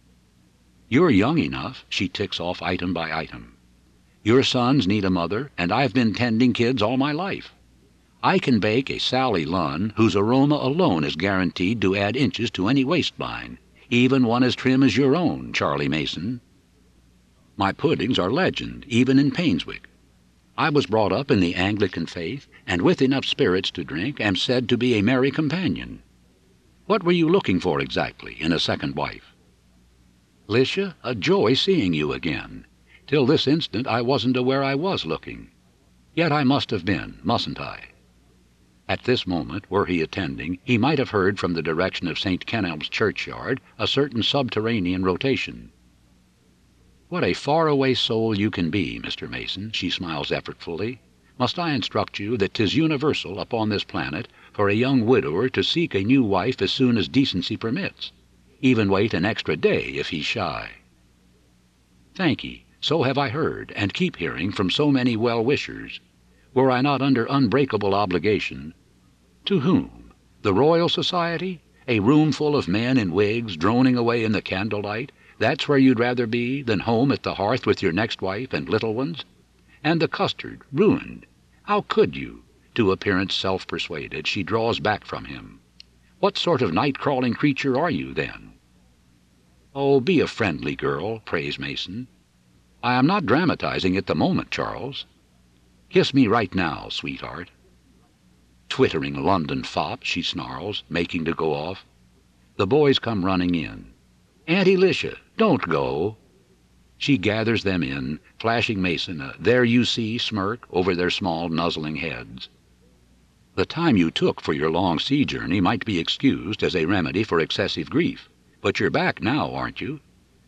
"You're young enough," she ticks off item by item. "Your sons need a mother, and I've been tending kids all my life. I can bake a Sally Lunn whose aroma alone is guaranteed to add inches to any waistline, even one as trim as your own, Charlie Mason. My puddings are legend, even in Painswick. I was brought up in the Anglican faith, and with enough spirits to drink am said to be a merry companion. What were you looking for exactly in a second wife?" "Licia, a joy seeing you again. Till this instant I wasn't aware I was looking. Yet I must have been, mustn't I?" At this moment, were he attending, he might have heard from the direction of St. Kenelm's churchyard a certain subterranean rotation. "What a far-away soul you can be, Mr. Mason," she smiles effortfully. "Must I instruct you that 'tis universal upon this planet for a young widower to seek a new wife as soon as decency permits, even wait an extra day if he's shy?" "Thank ye, so have I heard, and keep hearing from so many well-wishers. Were I not under unbreakable obligation—" "To whom? The Royal Society? A room full of men in wigs droning away in the candlelight? That's where you'd rather be than home at the hearth with your next wife and little ones? And the custard, ruined. How could you?" To appearance self-persuaded, she draws back from him. "What sort of night-crawling creature are you, then?" "Oh, be a friendly girl," prays Mason. "I am not dramatizing at the moment, Charles. Kiss me right now, sweetheart." "Twittering London fop," she snarls, making to go off. The boys come running in. "Aunt Alicia, don't go." She gathers them in, flashing Mason a "there you see" smirk over their small nuzzling heads. "The time you took for your long sea journey might be excused as a remedy for excessive grief, but you're back now, aren't you?"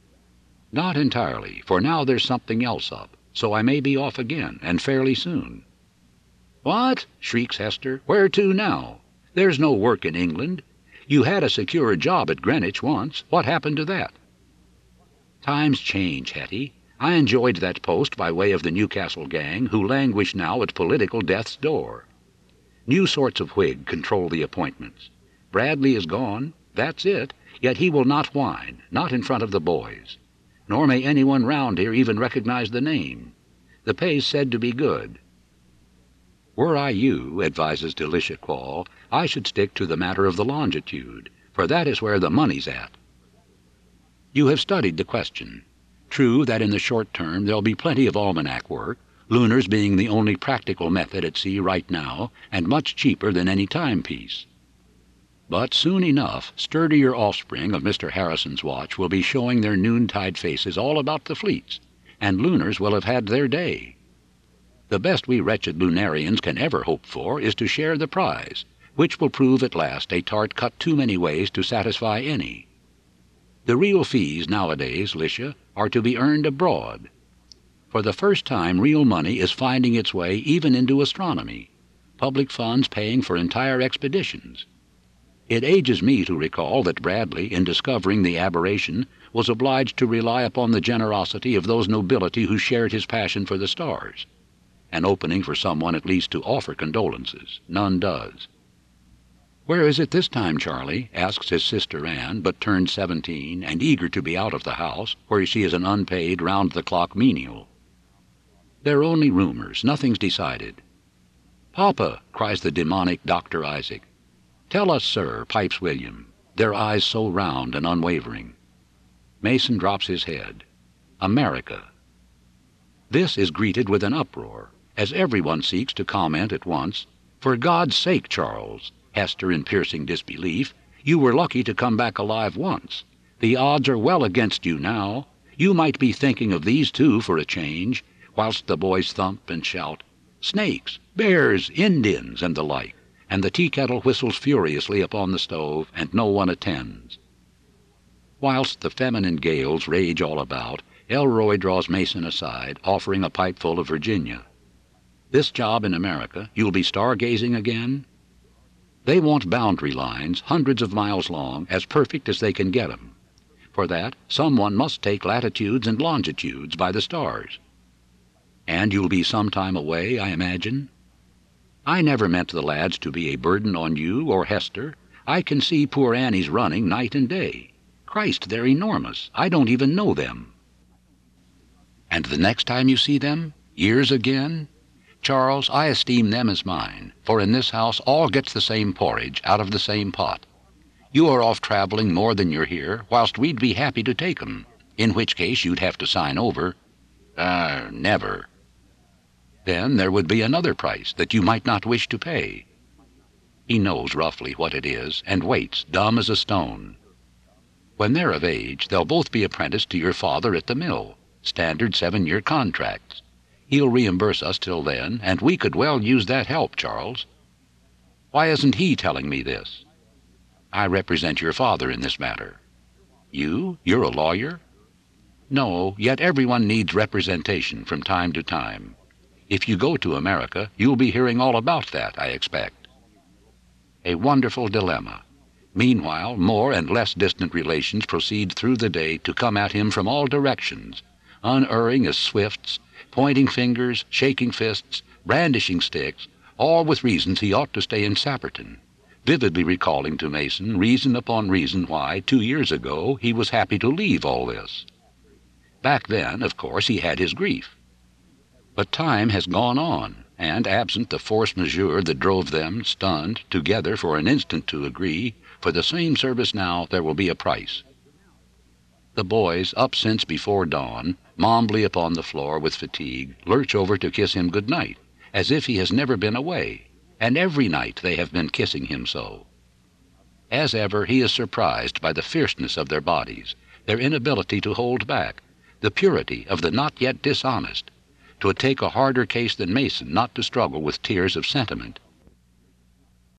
"Not entirely, for now there's something else up, so I may be off again, and fairly soon." "What?" shrieks Hester. "Where to now? There's no work in England. You had a secure job at Greenwich once. What happened to that?" "Times change, Hetty. I enjoyed that post by way of the Newcastle gang, who languish now at political death's door. New sorts of Whig control the appointments. Bradley is gone, that's it, yet he will not whine, not in front of the boys. Nor may anyone round here even recognize the name. The pay's said to be good." "Were I you," advises Delicia Quall, "I should stick to the matter of the longitude, for that is where the money's at. You have studied the question. True that in the short term there'll be plenty of almanac work, lunars being the only practical method at sea right now, and much cheaper than any timepiece. But soon enough, sturdier offspring of Mr. Harrison's watch will be showing their noontide faces all about the fleets, and lunars will have had their day. The best we wretched lunarians can ever hope for is to share the prize, which will prove at last a tart cut too many ways to satisfy any. The real fees nowadays, Licia, are to be earned abroad. For the first time real money is finding its way even into astronomy, public funds paying for entire expeditions. It ages me to recall that Bradley, in discovering the aberration, was obliged to rely upon the generosity of those nobility who shared his passion for the stars. An opening for someone at least to offer condolences. None does. "Where is it this time, Charlie?" asks his sister Anne, but turned 17, and eager to be out of the house, where she is an unpaid, round-the-clock menial. "They're only rumors. Nothing's decided." "Papa!" cries the demonic Dr. Isaac. "Tell us, sir," pipes William, their eyes so round and unwavering. Mason drops his head. "America." This is greeted with an uproar, as everyone seeks to comment at once. "For God's sake, Charles," Hester in piercing disbelief, "you were lucky to come back alive once. The odds are well against you now. You might be thinking of these two for a change," whilst the boys thump and shout, "Snakes, bears, Indians," and the like, and the tea-kettle whistles furiously upon the stove, and no one attends. Whilst the feminine gales rage all about, Elroy draws Mason aside, offering a pipeful of Virginia. This job in America, you'll be stargazing again? They want boundary lines, hundreds of miles long, as perfect as they can get 'em. For that, someone must take latitudes and longitudes by the stars. And you'll be some time away, I imagine? I never meant the lads to be a burden on you or Hester. I can see poor Annie's running night and day. Christ, they're enormous. I don't even know them. And the next time you see them? Years again? Charles, I esteem them as mine, for in this house all gets the same porridge out of the same pot. You are off traveling more than you're here, whilst we'd be happy to take 'em, in which case you'd have to sign over. Never. Then there would be another price that you might not wish to pay. He knows roughly what it is, and waits, dumb as a stone. When they're of age, they'll both be apprenticed to your father at the mill, standard 7-year contracts. He'll reimburse us till then, and we could well use that help, Charles. Why isn't he telling me this? I represent your father in this matter. You? You're a lawyer? No, yet everyone needs representation from time to time. If you go to America, you'll be hearing all about that, I expect. A wonderful dilemma. Meanwhile, more and less distant relations proceed through the day to come at him from all directions, unerring as swifts, pointing fingers, shaking fists, brandishing sticks, all with reasons he ought to stay in Sapperton, vividly recalling to Mason reason upon reason why, 2 years ago, he was happy to leave all this. Back then, of course, he had his grief. But time has gone on, and absent the force majeure that drove them, stunned, together for an instant to agree, for the same service now there will be a price. The boys, up since before dawn, Mombly upon the floor with fatigue, lurch over to kiss him good night, as if he has never been away, and every night they have been kissing him so. As ever, he is surprised by the fierceness of their bodies, their inability to hold back, the purity of the not yet dishonest. 'Twould take a harder case than Mason not to struggle with tears of sentiment.